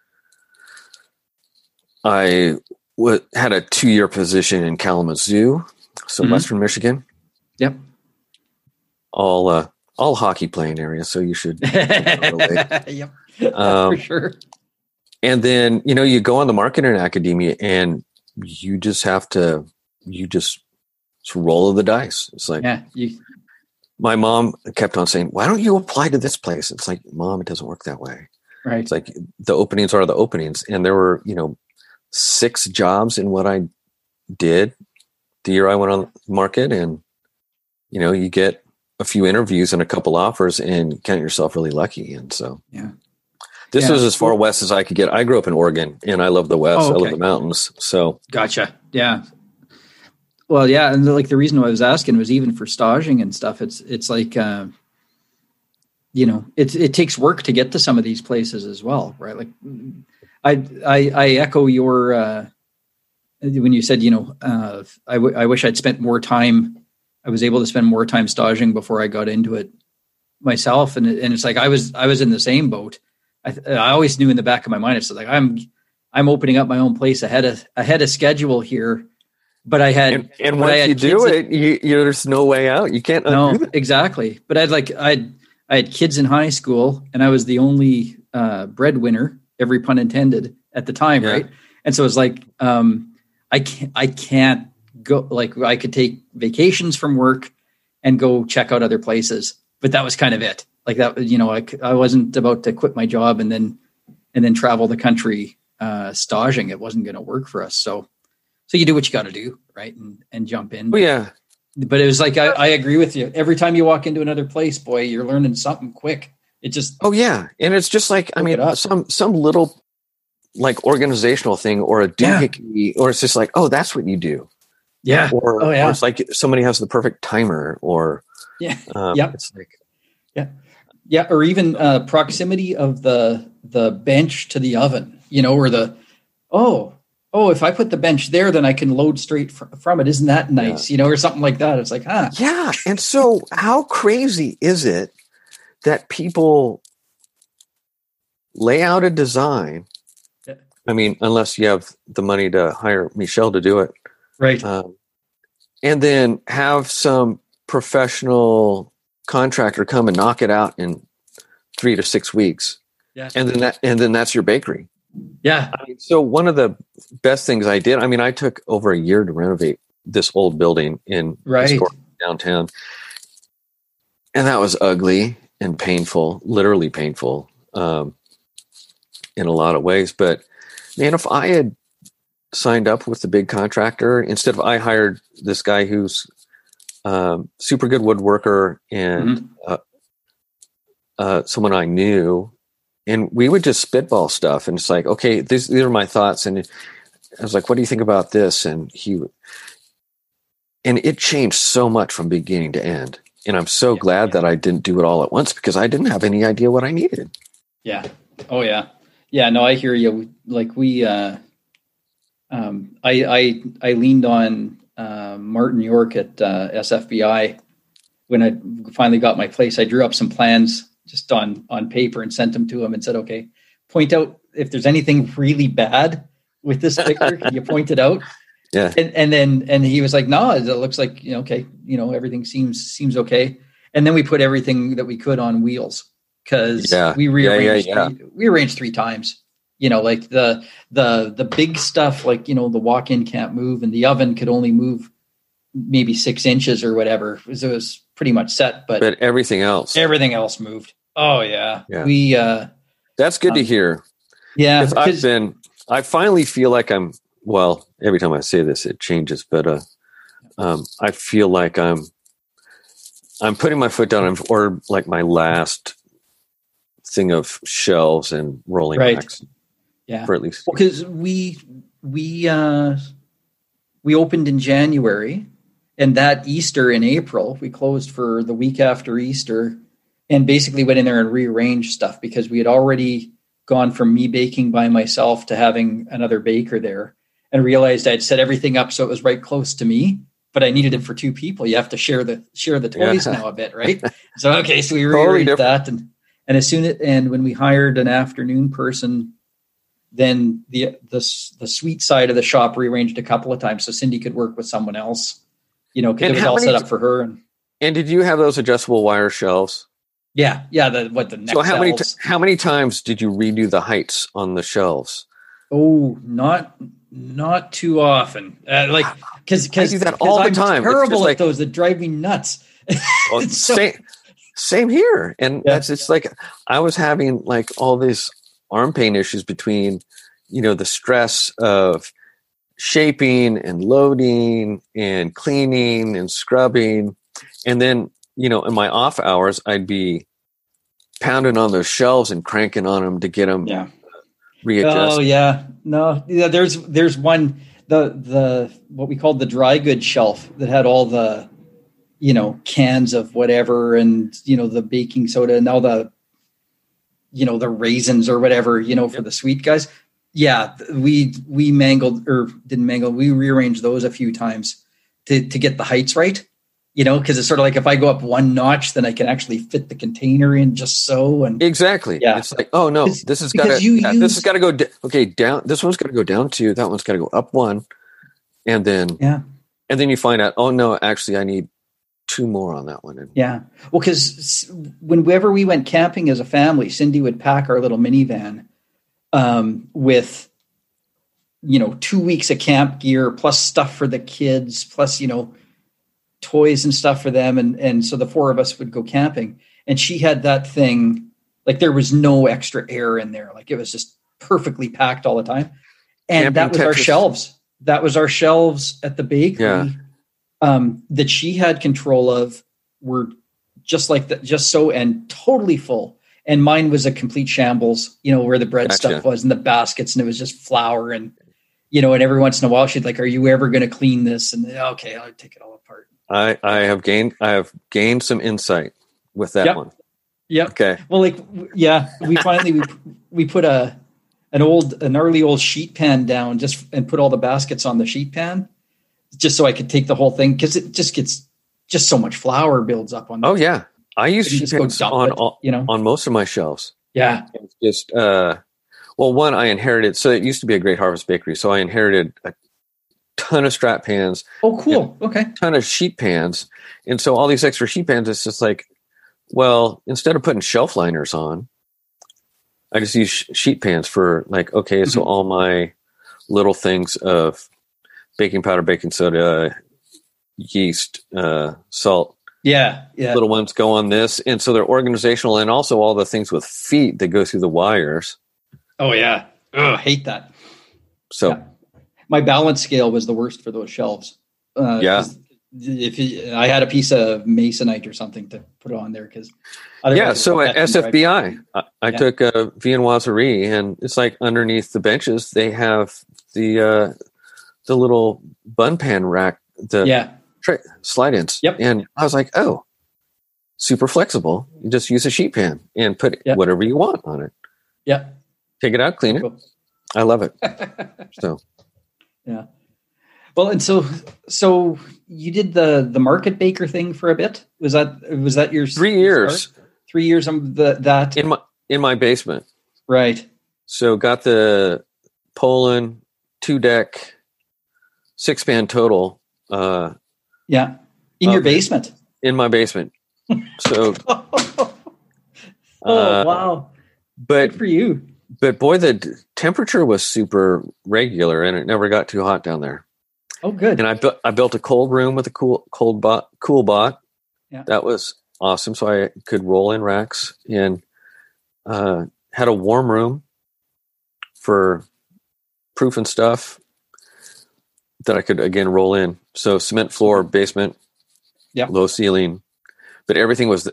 I w- had a two-year position in Kalamazoo, so mm-hmm. Western Michigan. Yep. All, uh, all hockey playing area. So you should. Yep. Um, for sure. And then, you know, you go on the market in academia, and you just have to, you just roll of the dice. It's like, yeah, you, my mom kept on saying, why don't you apply to this place? It's like, Mom, it doesn't work that way. Right. It's like the openings are the openings. And there were, you know, six jobs in what I did the year I went on the market. And, you know, you get a few interviews and a couple offers and you count yourself really lucky. And so, yeah, this yeah. was as far west as I could get. I grew up in Oregon and I love the West. Oh, okay. I love the mountains. So gotcha. Yeah. Well, yeah. And like the reason why I was asking was even for staging and stuff, it's, it's like, uh, you know, it's, it takes work to get to some of these places as well. Right. Like I, I, I echo your, uh, when you said, you know, uh, I, w- I wish I'd spent more time. I was able to spend more time staging before I got into it myself. And, it, and it's like, I was, I was in the same boat. I, I always knew in the back of my mind, it's like, I'm, I'm opening up my own place ahead of, ahead of schedule here. But I had, and, and once you do it, you, you, there's no way out. You can't no, undo that. Exactly. But I'd like, I'd, I had kids in high school and I was the only uh, breadwinner, every pun intended, at the time. Yeah. Right. And so it's like, um, I can't, I can't go, like I could take vacations from work and go check out other places, but that was kind of it. Like that, you know, I, I wasn't about to quit my job and then, and then travel the country uh, staging. It wasn't going to work for us. So, so you do what you got to do, right? And, and jump in. Oh, yeah. But it was like, I, I agree with you. Every time you walk into another place, boy, you're learning something quick. It just, oh yeah. And it's just like, I mean, some, some little like organizational thing or a doohickey, yeah. or it's just like, oh, that's what you do. Yeah. Or, oh, yeah. or it's like somebody has the perfect timer or, yeah. Um, yep. It's like, yeah. Yeah. Or even uh, proximity of the, the bench to the oven, you know, or the, oh, oh, if I put the bench there, then I can load straight fr- from it. Isn't that nice? Yeah. You know, or something like that. It's like, huh. Yeah. And so how crazy is it that people lay out a design? Yeah. I mean, unless you have the money to hire Michelle to do it. Right. Um, and then have some professional contractor come and knock it out in three to six weeks. Yeah. And then that, and then that's your bakery. Yeah. I mean, so one of the best things I did, I mean, I took over a year to renovate this old building in right. downtown. And that was ugly and painful, literally painful um, in a lot of ways. But man, if I had signed up with the big contractor, instead of I hired this guy who's um, super good woodworker and mm-hmm. uh, uh, someone I knew, and we would just spitball stuff. And it's like, okay, these, these are my thoughts. And I was like, what do you think about this? And he, and it changed so much from beginning to end. And I'm so yeah, glad yeah. that I didn't do it all at once because I didn't have any idea what I needed. Yeah. Oh yeah. Yeah. No, I hear you. Like we, uh, um, I, I, I leaned on, uh, Martin York at, uh, S F B I when I finally got my place. I drew up some plans just on, on paper and sent them to him and said, okay, point out if there's anything really bad with this picture, can you point it out? Yeah. And, and then, and he was like, no, it looks like, you know, okay, you know, everything seems, seems okay. And then we put everything that we could on wheels because yeah. we rearranged, yeah, yeah, yeah. Three, we arranged three times, you know, like the, the, the big stuff, like, you know, the walk-in can't move and the oven could only move maybe six inches or whatever. It was, it was pretty much set, but, but everything else, everything else moved. Oh yeah. yeah. We, uh, that's good um, to hear. Yeah. I've been, I finally feel like I'm, well, every time I say this, it changes, but, uh, um, I feel like I'm, I'm putting my foot down on, or like my last thing of shelves and rolling right. racks. Yeah. For at least. Because well, we, we, uh, we opened in January and that Easter in April, we closed for the week after Easter and basically went in there and rearranged stuff because we had already gone from me baking by myself to having another baker there and realized I'd set everything up so it was right close to me, but I needed it for two people. You have to share the share the toys yeah. now a bit, right? So okay, so we rearranged totally that, and and as soon as, and when we hired an afternoon person, then the the the sweet side of the shop rearranged a couple of times so Cindy could work with someone else, you know, because it was all set up for her. And and did you have those adjustable wire shelves? Yeah, yeah. The what the next so how many t- how many times did you redo the heights on the shelves? Oh, not not too often. Uh, like because because I do that all the I'm time. Terrible like, at those that drive me nuts. Well, So- same, same here. And Yeah. that's, it's like, I was having like all these arm pain issues between, you know, the stress of shaping and loading and cleaning and scrubbing. And then, you know, in my off hours, I'd be pounding on those shelves and cranking on them to get them Yeah. readjusted. Oh yeah. No, yeah, there's there's one the the what we called the dry goods shelf that had all the, you know, cans of whatever, and, you know, the baking soda and all the, you know, the raisins or whatever, you know, for Yep. the sweet guys. Yeah, we we mangled or didn't mangle. We rearranged those a few times to to get the heights right. You know, because it's sort of like if I go up one notch, then I can actually fit the container in just so. And Exactly. Yeah. It's like, oh no, Because- this has because got to, you yeah, this use- has got to go, d- okay, down, this one's got to go down two, that one's got to go up one. And then, yeah. and then you find out, oh no, actually I need two more on that one. And Yeah. Well, because whenever we went camping as a family, Cindy would pack our little minivan um, with, you know, two weeks of camp gear plus stuff for the kids, plus, you know, toys and stuff for them. And, and so the four of us would go camping. And she had that thing, like there was no extra air in there. Like it was just perfectly packed all the time. And Camping that was our Tetris. shelves. That was our shelves at the bakery. Yeah. Um, that she had control of were just like that, just so, and totally full. And mine was a complete shambles, you know, where the bread Gotcha. stuff was and the baskets, and it was just flour. And, you know, and every once in a while she'd like, are you ever going to clean this? And okay, I'll take it all apart. I, I have gained, I have gained some insight with that Yep. one. Yep. Okay. Well, like, w- yeah, we finally, we, we put a, an old, an early old sheet pan down just and put all the baskets on the sheet pan just so I could take the whole thing. Cause it just gets just so much flour builds up on. Oh yeah. I use You sheet just go pans dump on, it, all, you know? on most of my shelves. Yeah. It's just, uh, well, one I inherited. So it used to be a Great Harvest Bakery. So I inherited a ton of strap pans, Oh, cool. Okay. ton of sheet pans. And so all these extra sheet pans, it's just like, well, instead of putting shelf liners on, I just use sh- sheet pans for like, okay, so Mhm. all my little things of baking powder, baking soda, yeast, uh, salt, Yeah. Yeah. little ones go on this. And so they're organizational, and also all the things with feet that go through the wires. Oh yeah. Ugh, hate that. So Yeah. My balance scale was the worst for those shelves. Uh, Yeah. 'cause If you, I had a piece of masonite or something to put on there, because yeah, so at S F B I, I, I Yeah. took a viennoiserie, and it's like underneath the benches, they have the, uh, the little bun pan rack, the Yeah. tra- slide-ins. Yep. And I was like, oh, super flexible. You just use a sheet pan and put Yep. whatever you want on it. Yeah. Take it out, clean it. Cool. I love it. So Yeah. Well, and so so you did the the market baker thing for a bit. Was that was that your three years start? Three years on the, that in my in my basement. right. So got the Poland two deck six pan total uh, Yeah. In your Okay. basement. in my basement. So, oh uh, wow. but Good for you. but boy, the d- temperature was super regular, and it never got too hot down there. Oh good. And I built I built a cold room with a cool cold bot cool bot. Yeah. That was awesome. So I could roll in racks, and uh, had a warm room for proofing stuff that I could again roll in. So cement floor, basement, Yeah. low ceiling, but everything was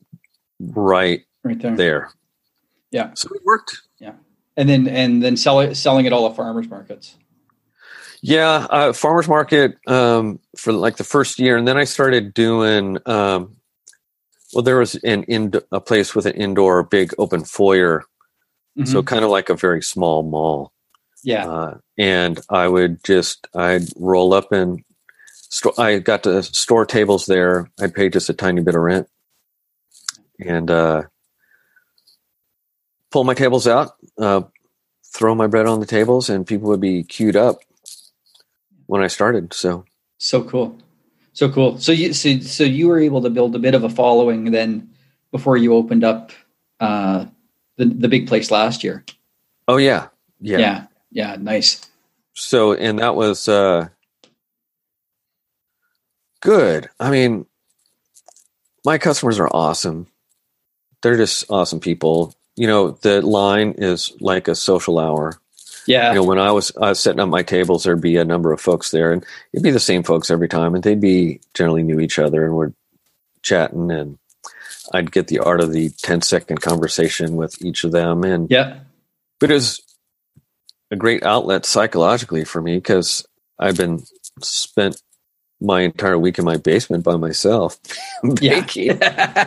right Right there. there. Yeah. So it worked. And then and then sell it, selling it all at farmers markets. Yeah, uh, farmers market um, for like the first year, and then I started doing. Um, well, there was an in a place with an indoor big open foyer, so Mhm. kind of like a very small mall. Yeah. Uh, and I would just I'd roll up and sto- I got to store tables there. I'd pay just a tiny bit of rent, and uh, pull my tables out, uh, throw my bread on the tables, and people would be queued up when I started. So So cool. So cool. So you so, so you were able to build a bit of a following then before you opened up uh, the the big place last year. oh yeah, yeah. Yeah. Yeah. Nice. So and that was uh, good. I mean, my customers are awesome. They're just awesome people. You know, the line is like a social hour. Yeah. You know, when I was, I was setting up my tables, there'd be a number of folks there, and it'd be the same folks every time, and they'd be generally knew each other, and we're chatting, and I'd get the art of the ten second conversation with each of them. And yeah, but it was a great outlet psychologically for me, because I've been spent my entire week in my basement by myself baking.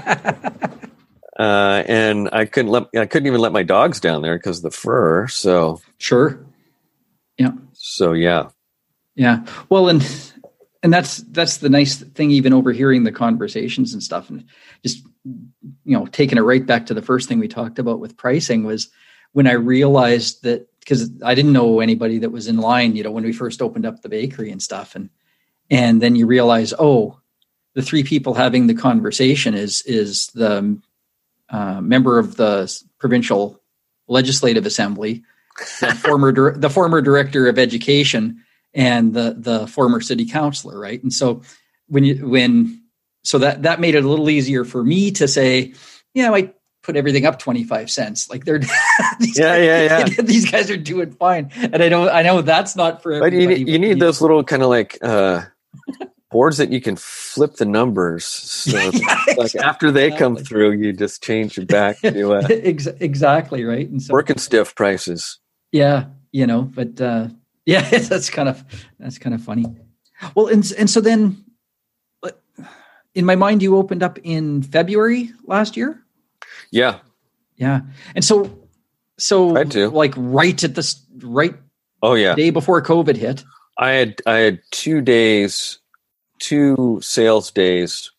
Uh, and I couldn't let, I couldn't even let my dogs down there because of the fur. So sure. Yeah. So, yeah. Yeah. Well, and, and that's, that's the nice thing, even overhearing the conversations and stuff, and just, you know, taking it right back to the first thing we talked about with pricing was when I realized that, because I didn't know anybody that was in line, you know, when we first opened up the bakery and stuff. And, and then you realize, oh, the three people having the conversation is, is the, Uh, member of the provincial legislative assembly, the former dir- the former director of education, and the the former city councilor, right? And so when you when so that that made it a little easier for me to say, yeah, I might put everything up twenty-five cents. Like they're these yeah, guys, yeah, yeah. These guys are doing fine, and I know I know that's not for everybody. But you need, you need those little kind of like uh, boards that you can flip the numbers. So yeah, like exactly. after they come through, you just change it back to uh, exactly right. And so, working stiff prices. Yeah, you know, but uh, yeah, that's kind of that's kind of funny. Well, and and so then, in my mind, you opened up in February last year. Yeah, yeah, and so so I do. like right at the right. Oh yeah, day before COVID hit. I had I had two days. two sales days,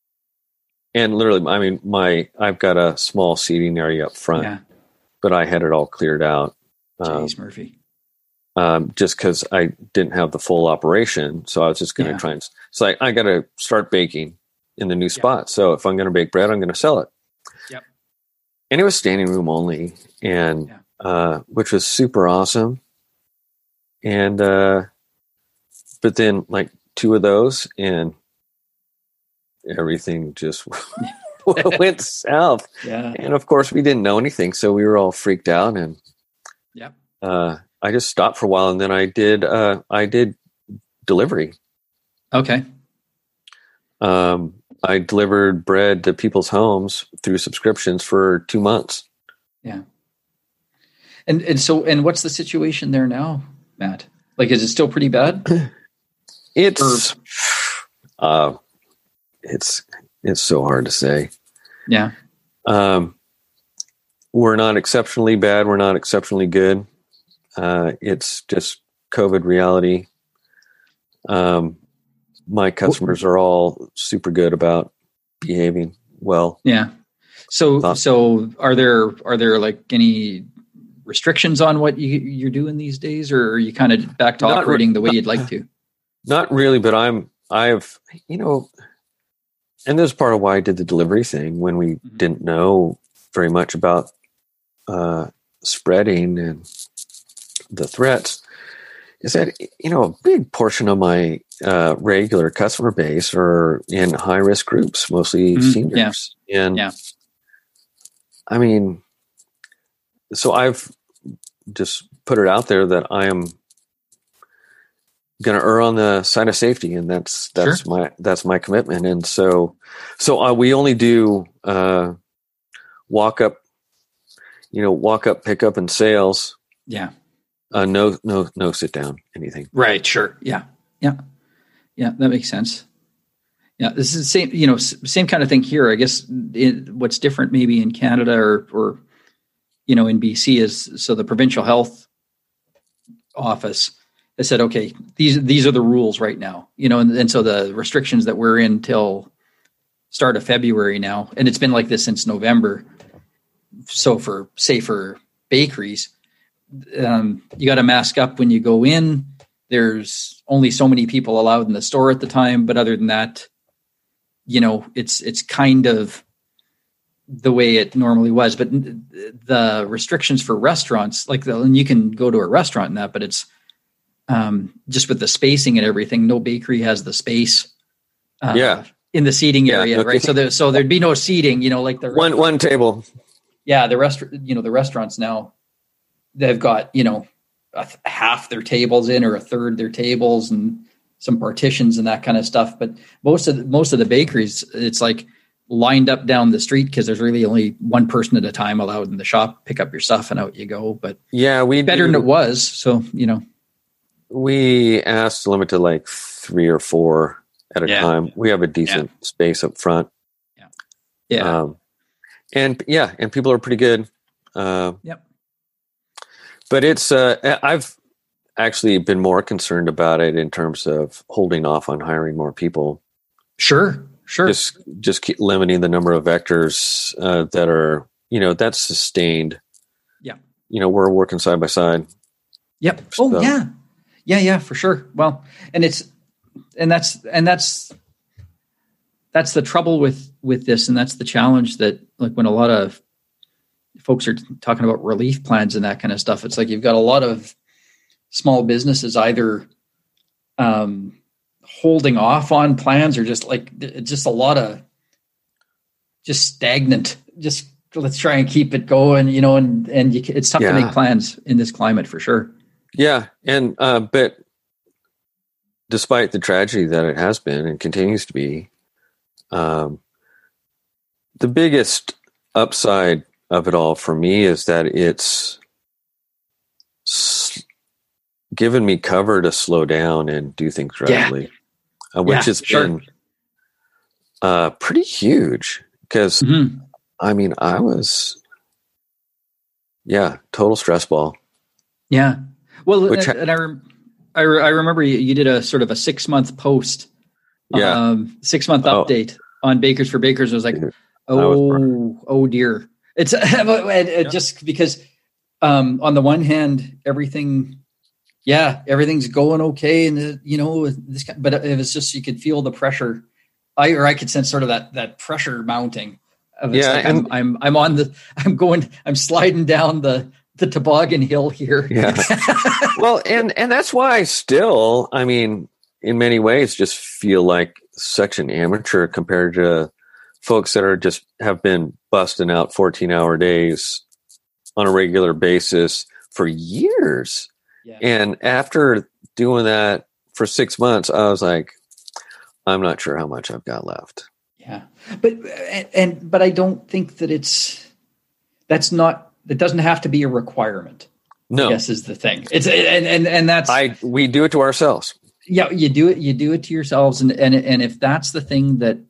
and literally, I mean, my, I've got a small seating area up front, Yeah. but I had it all cleared out. Jeez, um, Murphy. Um, just cause I didn't have the full operation. So I was just going to Yeah. try and, so I, I got to start baking in the new spot. Yeah. So if I'm going to bake bread, I'm going to sell it. Yep. And it was standing room only, and, Yeah. uh, which was super awesome. And, uh, but then like two of those, and everything just went south. Yeah. And of course we didn't know anything. So we were all freaked out, and, Yep. uh, I just stopped for a while, and then I did, uh, I did delivery. Okay. Um, I delivered bread to people's homes through subscriptions for two months. Yeah. And and so and what's the situation there now, Matt? Like, is it still pretty bad? It's, uh, it's, it's so hard to say. Yeah. Um, we're not exceptionally bad. We're not exceptionally good. Uh, it's just COVID reality. Um, my customers are all super good about behaving well. Yeah. So, Thought- so are there, are there like any restrictions on what you, you're doing these days, or are you kind of back to Not operating re- the way you'd like to? Not really, but I'm, I've, you know, and this is part of why I did the delivery thing when we Mm-hmm. didn't know very much about, uh, spreading and the threats, is that, you know, a big portion of my, uh, regular customer base are in high risk groups, mostly Mhm. seniors. Yeah. And Yeah. I mean, so I've just put it out there that I am going to err on the side of safety, and that's that's Sure. my that's my commitment. And so, so uh, we only do uh, walk up, you know, walk up, pick up, and sales. Yeah. Uh, no, no, no, sit down, anything. Right. Sure. Yeah. Yeah. Yeah. That makes sense. Yeah. This is the same, you know, s- same kind of thing here. I guess it, what's different maybe in Canada or, or, you know, in B C is, so the provincial health office has said, okay, these, these are the rules right now, you know, and, and so the restrictions that we're in till start of February now, and it's been like this since November. So for, say for bakeries, um, you got to mask up when you go in. There's only so many people allowed in the store at the time, but other than that, you know, it's it's kind of the way it normally was. But the restrictions for restaurants, like the, and you can go to a restaurant and that, but it's um, just with the spacing and everything. No bakery has the space. Uh, Yeah. in the seating Yeah, area, okay. right? So there, so there'd be no seating, you know, like the one one table. Yeah, the restaurant, you know, the restaurants now, they've got, you know, a th- half their tables in or a third their tables and some partitions and that kind of stuff. But most of the, most of the bakeries, it's like lined up down the street because there's really only one person at a time allowed in the shop. Pick up your stuff and out you go. But yeah, we better do, than it was. So, you know, we asked to limit to like three or four at a Yeah. time. We have a decent Yeah. space up front. Yeah. Yeah. Um, and yeah, and people are pretty good. Uh, Yep. But it's, uh, I've actually been more concerned about it in terms of holding off on hiring more people. Sure. Sure. Just, just keep limiting the number of vectors uh, that are, you know, that's sustained. Yeah. You know, we're working side by side. Yep. Oh So- yeah. Yeah. Yeah, for sure. Well, and it's, and that's, and that's, that's the trouble with, with this. And that's the challenge that, like, when a lot of folks are talking about relief plans and that kind of stuff, it's like, you've got a lot of small businesses either, um, holding off on plans or just like, just a lot of just stagnant, just let's try and keep it going, you know, and, and you, it's tough Yeah. to make plans in this climate for sure. Yeah. And, uh, but despite the tragedy that it has been and continues to be, um, the biggest upside of it all for me is that it's s- given me cover to slow down and do things gradually, uh, which Yeah, has sure. been uh, pretty huge because, Mhm. I mean, I was, yeah, total stress ball. Yeah. Well, Which and, ha- and I, rem- I, re- I remember you, you did a sort of a six month post, Yeah. um, six month Oh. update on Bakers for Bakers. I was like, Dude, oh, oh dear. It's and it Yeah. just because, um, on the one hand, everything, yeah, everything's going okay. And, uh, you know, this, kind- but it was just, you could feel the pressure. I, or I could sense sort of that, that pressure mounting of it's Yeah, like, and- I'm, I'm, I'm on the, I'm going, I'm sliding down the, the toboggan hill here. Yeah. Well, and and that's why I still, I mean, in many ways, just feel like such an amateur compared to folks that are just have been busting out fourteen hour days on a regular basis for years. Yeah. And after doing that for six months, I was like, I'm not sure how much I've got left. Yeah. But, and, and, but I don't think that it's, that's not, it doesn't have to be a requirement. No, I guess is the thing. It's, and, and, and that's, I we do it to ourselves. yeah, you do it, you do it to yourselves. And, and, and if that's the thing that,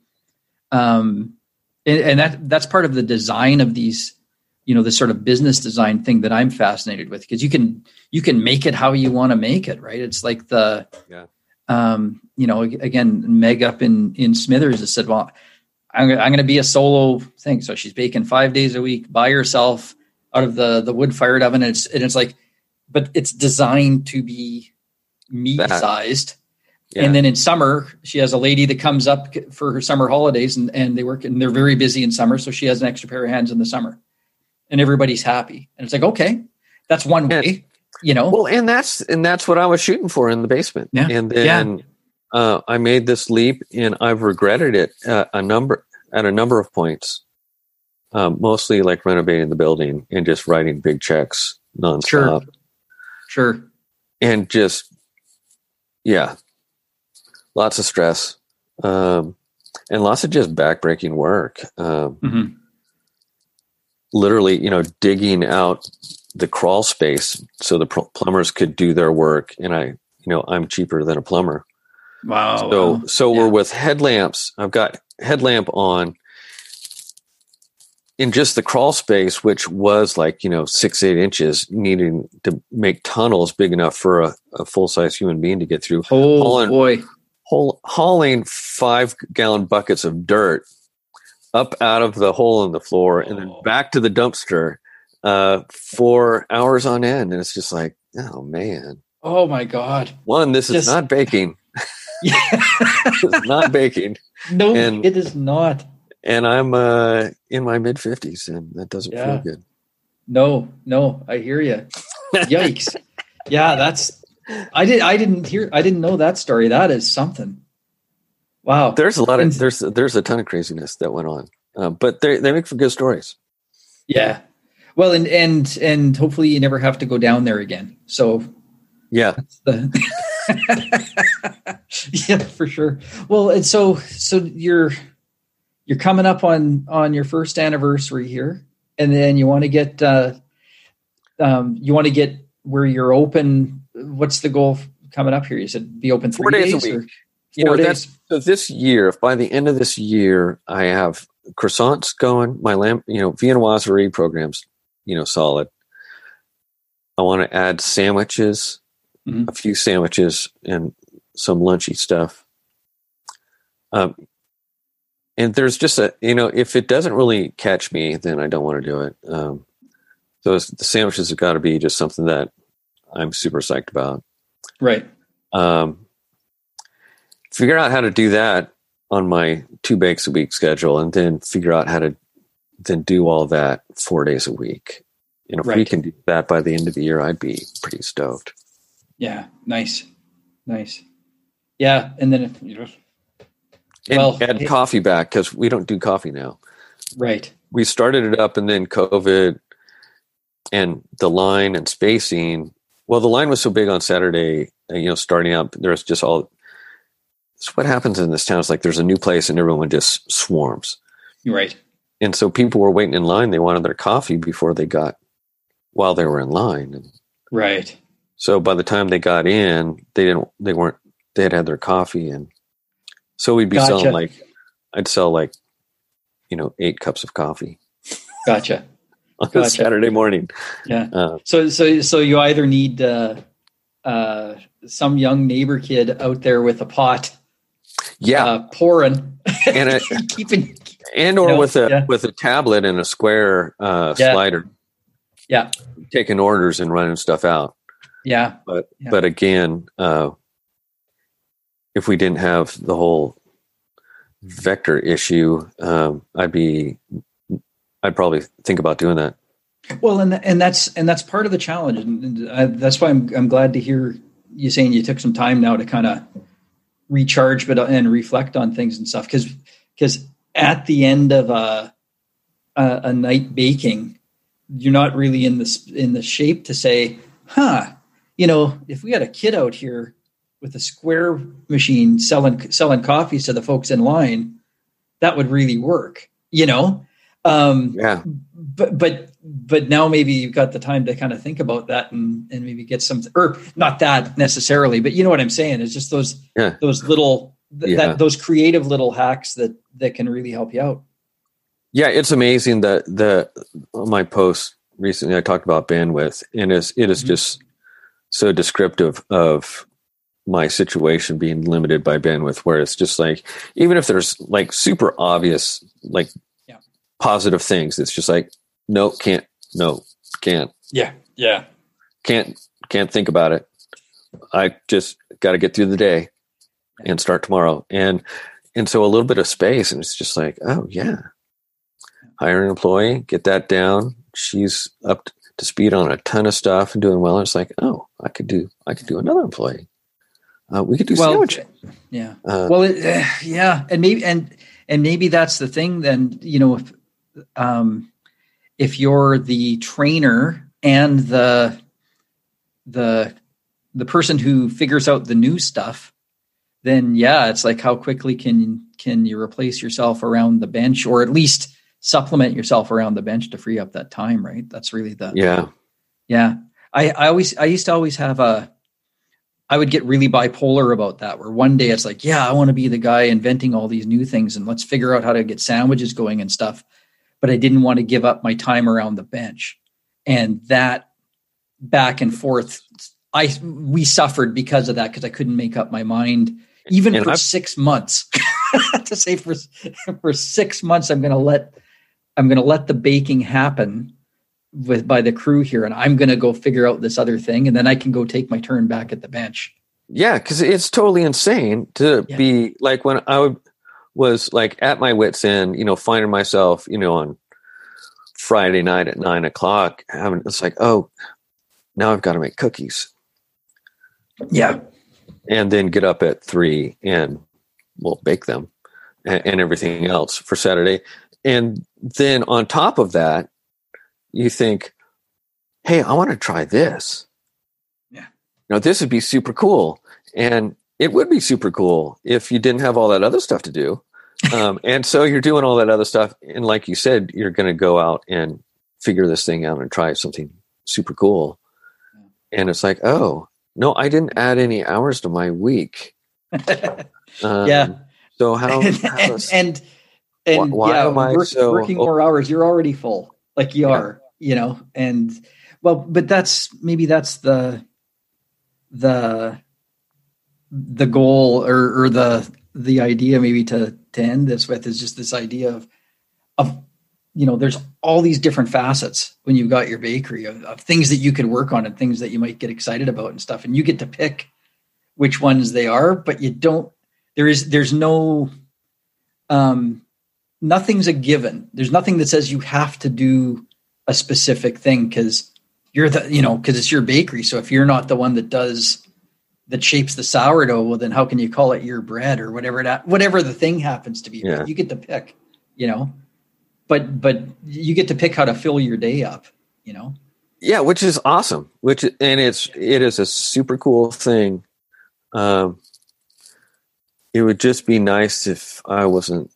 um, and, and that, that's part of the design of these, you know, this sort of business design thing that I'm fascinated with, because you can, you can make it how you want to make it. Right. It's like the, Yeah. um, you know, again, Meg up in, in Smithers has said, well, I'm, gonna- I'm going to be a solo thing. So she's baking five days a week by herself out of the, the wood fired oven. And it's, and it's like, but it's designed to be me That- sized. Yeah. And then in summer, she has a lady that comes up for her summer holidays, and, and they work, and they're very busy in summer. So she has an extra pair of hands in the summer, and everybody's happy. And it's like, okay, that's one way, you know? Well, and that's and that's what I was shooting for in the basement. Yeah. And then uh, I made this leap, and I've regretted it uh, a number at a number of points. Um, mostly like renovating the building and just writing big checks nonstop, Sure. Sure. and just yeah, lots of stress, um, and lots of just backbreaking work. Um, hmm literally, you know, digging out the crawl space so the pl- plumbers could do their work. And I, you know, I'm cheaper than a plumber. Wow. So, wow. so Yeah. we're with headlamps. I've got headlamp on in just the crawl space, which was like, you know, six, eight inches, needing to make tunnels big enough for a, a full size human being to get through. Oh hauling- boy. Haul, hauling five gallon buckets of dirt up out of the hole in the floor and then Oh. back to the dumpster uh, for hours on end. And it's just like, oh man, Oh my God. one, this is Just- not baking. Yeah. It's not baking. No, And- it is not. And I'm uh, in my mid fifties and that doesn't Yeah. feel good. No, no, I hear you. Yikes. Yeah, that's, I did, I didn't hear, I didn't know that story. That is something. Wow. There's a lot of there's there's a ton of craziness that went on, uh, but they they make for good stories. Yeah. Well, and and and hopefully you never have to go down there again. So yeah, that's the yeah, for sure. Well, and so so you're you're coming up on on your first anniversary here, and then you want to get uh, um, you want to get where you're open. What's the goal coming up here? You said be open three four days, days a week. Or You know, four days? that's so this year. If by the end of this year I have croissants going, my lamp, you know, viennoiserie programs, you know, solid. I want to add sandwiches, mm-hmm. a few sandwiches, and some lunchy stuff. Um, and there's just a, you know, if it doesn't really catch me, then I don't want to do it. Um, so it's, the sandwiches have got to be just something that I'm super psyched about. Right. Um, figure out how to do that on my two bakes a week schedule, and then figure out how to then do all that four days a week. And if right. we can do that by the end of the year, I'd be pretty stoked. Yeah. Nice. Nice. Yeah. And then, if, you know, and well, add it, coffee back, because we don't do coffee now. Right. We started it up, and then COVID and the line and spacing. Well, the line was so big on Saturday, you know, starting out, there's just all, it's what happens in this town. It's like there's a new place and everyone just swarms. Right. And so people were waiting in line. They wanted their coffee before they got, while they were in line. And right. so by the time they got in, they didn't, they weren't, they had had their coffee. And so we'd be gotcha. selling like, I'd sell like, you know, eight cups of coffee. Gotcha. on gotcha. a Saturday morning. Yeah. Uh, so, so, so you either need, uh, uh, some young neighbor kid out there with a pot. Yeah. Uh, pouring. And a, keeping, and or you know, with a, yeah. with a tablet and a square, uh, yeah. slider. Yeah. Taking orders and running stuff out. Yeah. But, yeah. but again, uh, if we didn't have the whole vector issue, um, I'd be, I'd probably think about doing that. Well, and and that's and that's part of the challenge, and, and I, that's why I'm I'm glad to hear you saying you took some time now to kind of recharge, but and reflect on things and stuff. Because because at the end of a, a a night baking, you're not really in the in the shape to say, huh, you know, if we had a kid out here with a square machine selling selling coffees to the folks in line, that would really work, you know. Um, yeah. But but but now maybe you've got the time to kind of think about that and, and maybe get some, or not that necessarily, but you know what I'm saying? It's just those yeah. those little th- yeah. that those creative little hacks that that can really help you out. Yeah, it's amazing that the on my post recently I talked about bandwidth, and it's, it is mm-hmm. just so descriptive of my situation being limited by bandwidth, where it's just like, even if there's like super obvious like yeah. positive things, it's just like, no, can't, no, can't. Yeah. Yeah. Can't, can't think about it. I just got to get through the day and start tomorrow. And, and so a little bit of space, and it's just like, oh yeah, hire an employee, get that down. She's up to speed on a ton of stuff and doing well. And it's like, oh, I could do, I could do another employee. Uh, we could do well, sandwich. Yeah. Uh, well, it, uh, yeah. And maybe, and, and maybe that's the thing then, you know, if, um, if you're the trainer and the, the, the person who figures out the new stuff, then yeah, it's like, how quickly can, can you replace yourself around the bench, or at least supplement yourself around the bench to free up that time, right? That's really the, yeah. Yeah. I, I always, I used to always have a, I would get really bipolar about that, where one day it's like, yeah, I want to be the guy inventing all these new things and let's figure out how to get sandwiches going and stuff. But I didn't want to give up my time around the bench. And that back and forth, I, we suffered because of that, because I couldn't make up my mind, even and for I've, six months to say for, for six months, I'm going to let, I'm going to let the baking happen with by the crew here, and I'm going to go figure out this other thing, and then I can go take my turn back at the bench. Yeah, because it's totally insane to yeah. be like, when I would, was like at my wit's end, you know, finding myself, you know, on Friday night at nine o'clock, having, it's like, oh, now I've got to make cookies. Yeah. And then get up at three and well, bake them and, and everything else for Saturday. And then on top of that, you think, hey, I want to try this. Yeah. Now, this would be super cool. And it would be super cool if you didn't have all that other stuff to do. Um, and so you're doing all that other stuff. And like you said, you're going to go out and figure this thing out and try something super cool. And it's like, oh, no, I didn't add any hours to my week. Um, yeah. So how, and, how and, and, and why yeah, am I work, so working more hours, you're already full. Like you Yeah. are, you know, and well, but that's, maybe that's the, the, the goal or, or the, the idea maybe to, to end this with is just this idea of, of, you know, there's all these different facets when you've got your bakery of, of things that you could work on and things that you might get excited about and stuff. And you get to pick which ones they are, but you don't, there is, there's no, um, nothing's a given. There's nothing that says you have to do a specific thing because you're the, you know, because it's your bakery. So if you're not the one that does, that shapes the sourdough, well, then how can you call it your bread or whatever that, whatever the thing happens to be? Yeah. You get to pick, you know, but, but you get to pick how to fill your day up, you know? Yeah, which is awesome. Which and it's it is a super cool thing. Um, it would just be nice if I wasn't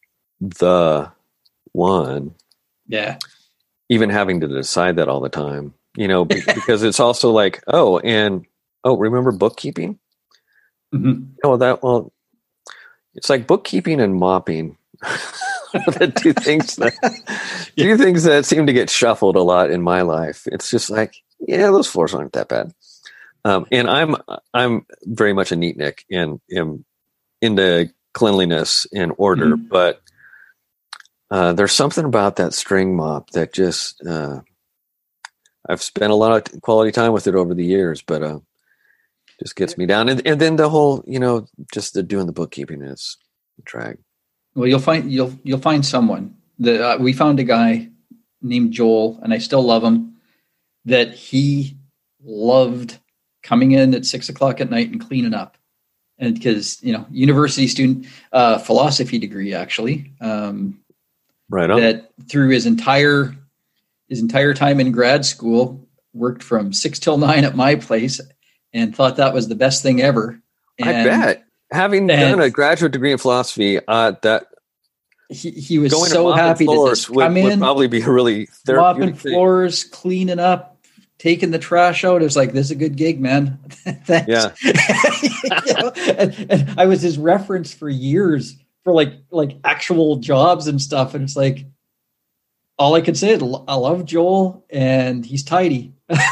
the one. Yeah. Even having to decide that all the time, you know, because it's also like, oh, and oh, remember bookkeeping? Mm-hmm. Oh, that well, it's like bookkeeping and mopping. The two things that two things that seem to get shuffled a lot in my life. It's just like, yeah, those floors aren't that bad. Um, and I'm I'm very much a neatnik and am into cleanliness and order, Mm-hmm. but uh, there's something about that string mop that just uh, I've spent a lot of quality time with it over the years, but uh, just gets me down. And and then the whole, you know, just the doing the bookkeeping is a drag. Well, you'll find you'll you'll find someone that uh, we found a guy named Joel, and I still love him. That he loved coming in at six o'clock at night and cleaning up, and because you know, university student, uh, philosophy degree actually. Um, right on. That through his entire his entire time in grad school, worked from six till nine at my place, and thought that was the best thing ever. And I bet. Having and, done a graduate degree in philosophy, uh, that He, he was going so to happy to floors just would, come would in, probably be a really mopping therapeutic thing. floors, cleaning up, taking the trash out. It was like, this is a good gig, man. Thanks. Yeah. You know, and, and I was his reference for years for like like actual jobs and stuff. And it's like, all I could say is I love Joel and he's tidy.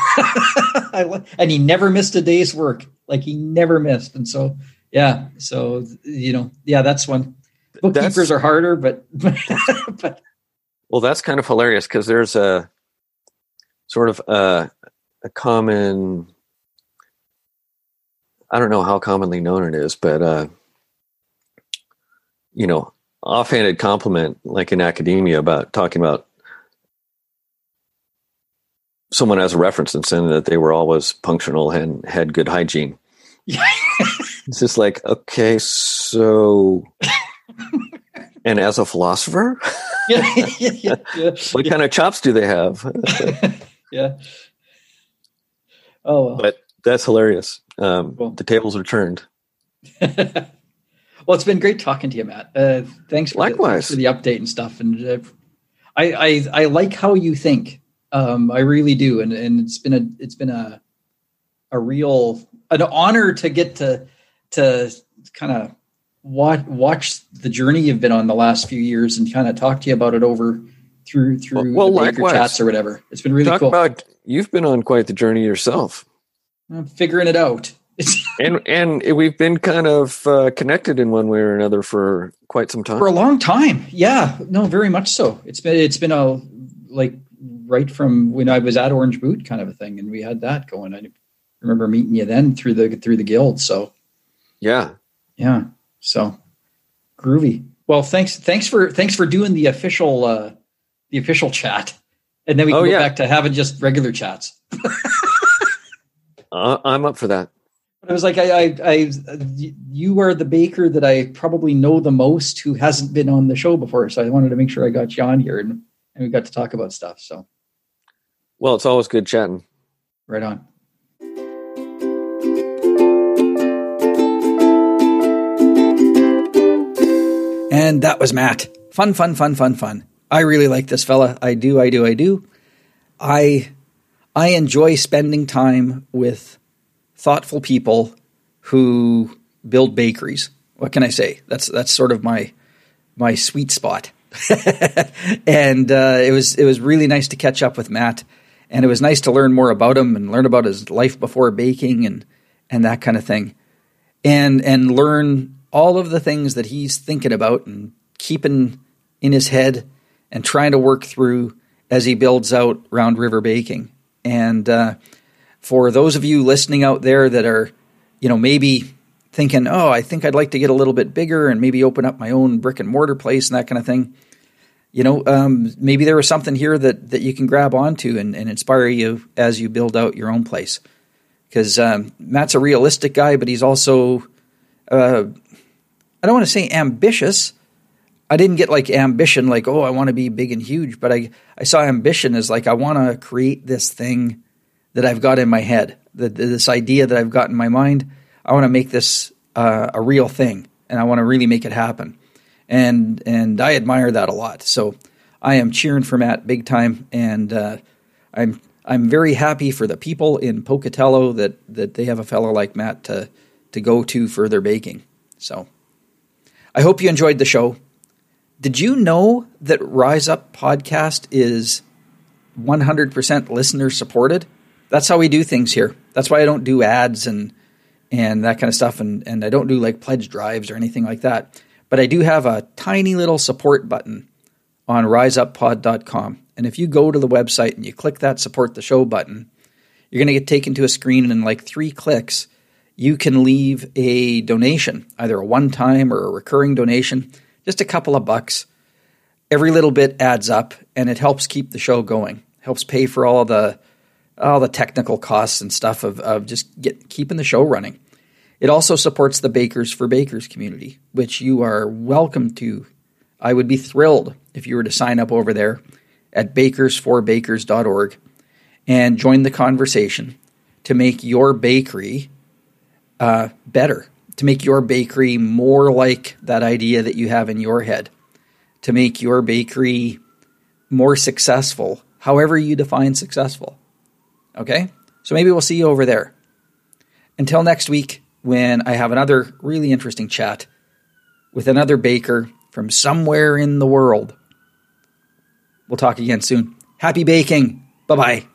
I, and he never missed a day's work. Like he never missed. And so, yeah. So, you know, yeah, that's one. Bookkeepers That's, are harder, but, but well, that's kind of hilarious because there's a sort of a, a common, I don't know how commonly known it is, but, uh, you know, offhanded compliment like in academia about talking about someone as a reference and saying that they were always punctual and had good hygiene. It's just like, okay, so, and as a philosopher, yeah, yeah, yeah, yeah, what yeah. kind of chops do they have? Yeah. Oh, well. But that's hilarious. Um, Cool. The tables are turned. Well, it's been great talking to you, Matt. Uh, thanks for Likewise. the, thanks for the update and stuff. And uh, I, I, I like how you think. Um, I really do. And, and it's been a, it's been a, a real, an honor to get to, to kind of watch, watch the journey you've been on the last few years and kind of talk to you about it over through, through Well, the Baker likewise. chats or whatever. It's been really Talk cool. about, you've been on quite the journey yourself. I'm figuring it out. and and we've been kind of uh, connected in one way or another for quite some time. For a long time. Yeah, no, very much so. It's been, it's been a, like right from when I was at Orange Boot kind of a thing. And we had that going. I remember meeting you then through the, through the guild. So Yeah. yeah. So groovy. Well, thanks. Thanks for, thanks for doing the official, uh, the official chat. And then we can Oh, go yeah. back to having just regular chats. Uh, I'm up for that. But it was like, I, I, I, you are the baker that I probably know the most who hasn't been on the show before. So I wanted to make sure I got you on here and, and we got to talk about stuff. So, well, it's always good chatting. Right on. And that was Matt. Fun, fun, fun, fun, fun. I really like this fella. I do, I do, I do. I I enjoy spending time with thoughtful people who build bakeries. What can I say? That's that's sort of my my sweet spot. And uh, it was it was really nice to catch up with Matt, and it was nice to learn more about him and learn about his life before baking and and that kind of thing, and and learn all of the things that he's thinking about and keeping in his head and trying to work through as he builds out Round River Baking. And uh, for those of you listening out there that are, you know, maybe thinking, oh, I think I'd like to get a little bit bigger and maybe open up my own brick and mortar place and that kind of thing, you know, um, maybe there was something here that, that you can grab onto and, and inspire you as you build out your own place. Because um, Matt's a realistic guy, but he's also, uh, I don't want to say ambitious. I didn't get like ambition, like, oh, I want to be big and huge, but I, I saw ambition as like, I want to create this thing that I've got in my head, the, this idea that I've got in my mind. I want to make this uh, a real thing, and I want to really make it happen. And and I admire that a lot. So I am cheering for Matt big time, and uh, I'm I'm very happy for the people in Pocatello that that they have a fellow like Matt to to go to for their baking. So I hope you enjoyed the show. Did you know that Rise Up Podcast is one hundred percent listener supported? That's how we do things here. That's why I don't do ads and and that kind of stuff, and, and I don't do like pledge drives or anything like that. But I do have a tiny little support button on rise up pod dot com. And if you go to the website and you click that support the show button, you're going to get taken to a screen, and in like three clicks, you can leave a donation, either a one-time or a recurring donation, just a couple of bucks. Every little bit adds up, and it helps keep the show going. Helps pay for all the all the technical costs and stuff of, of just get, keeping the show running. It also supports the Bakers for Bakers community, which you are welcome to. I would be thrilled if you were to sign up over there at bakers for bakers dot org and join the conversation to make your bakery uh, better, to make your bakery more like that idea that you have in your head, to make your bakery more successful, however you define successful. Okay? So maybe we'll see you over there. Until next week, when I have another really interesting chat with another baker from somewhere in the world. We'll talk again soon. Happy baking. Bye-bye.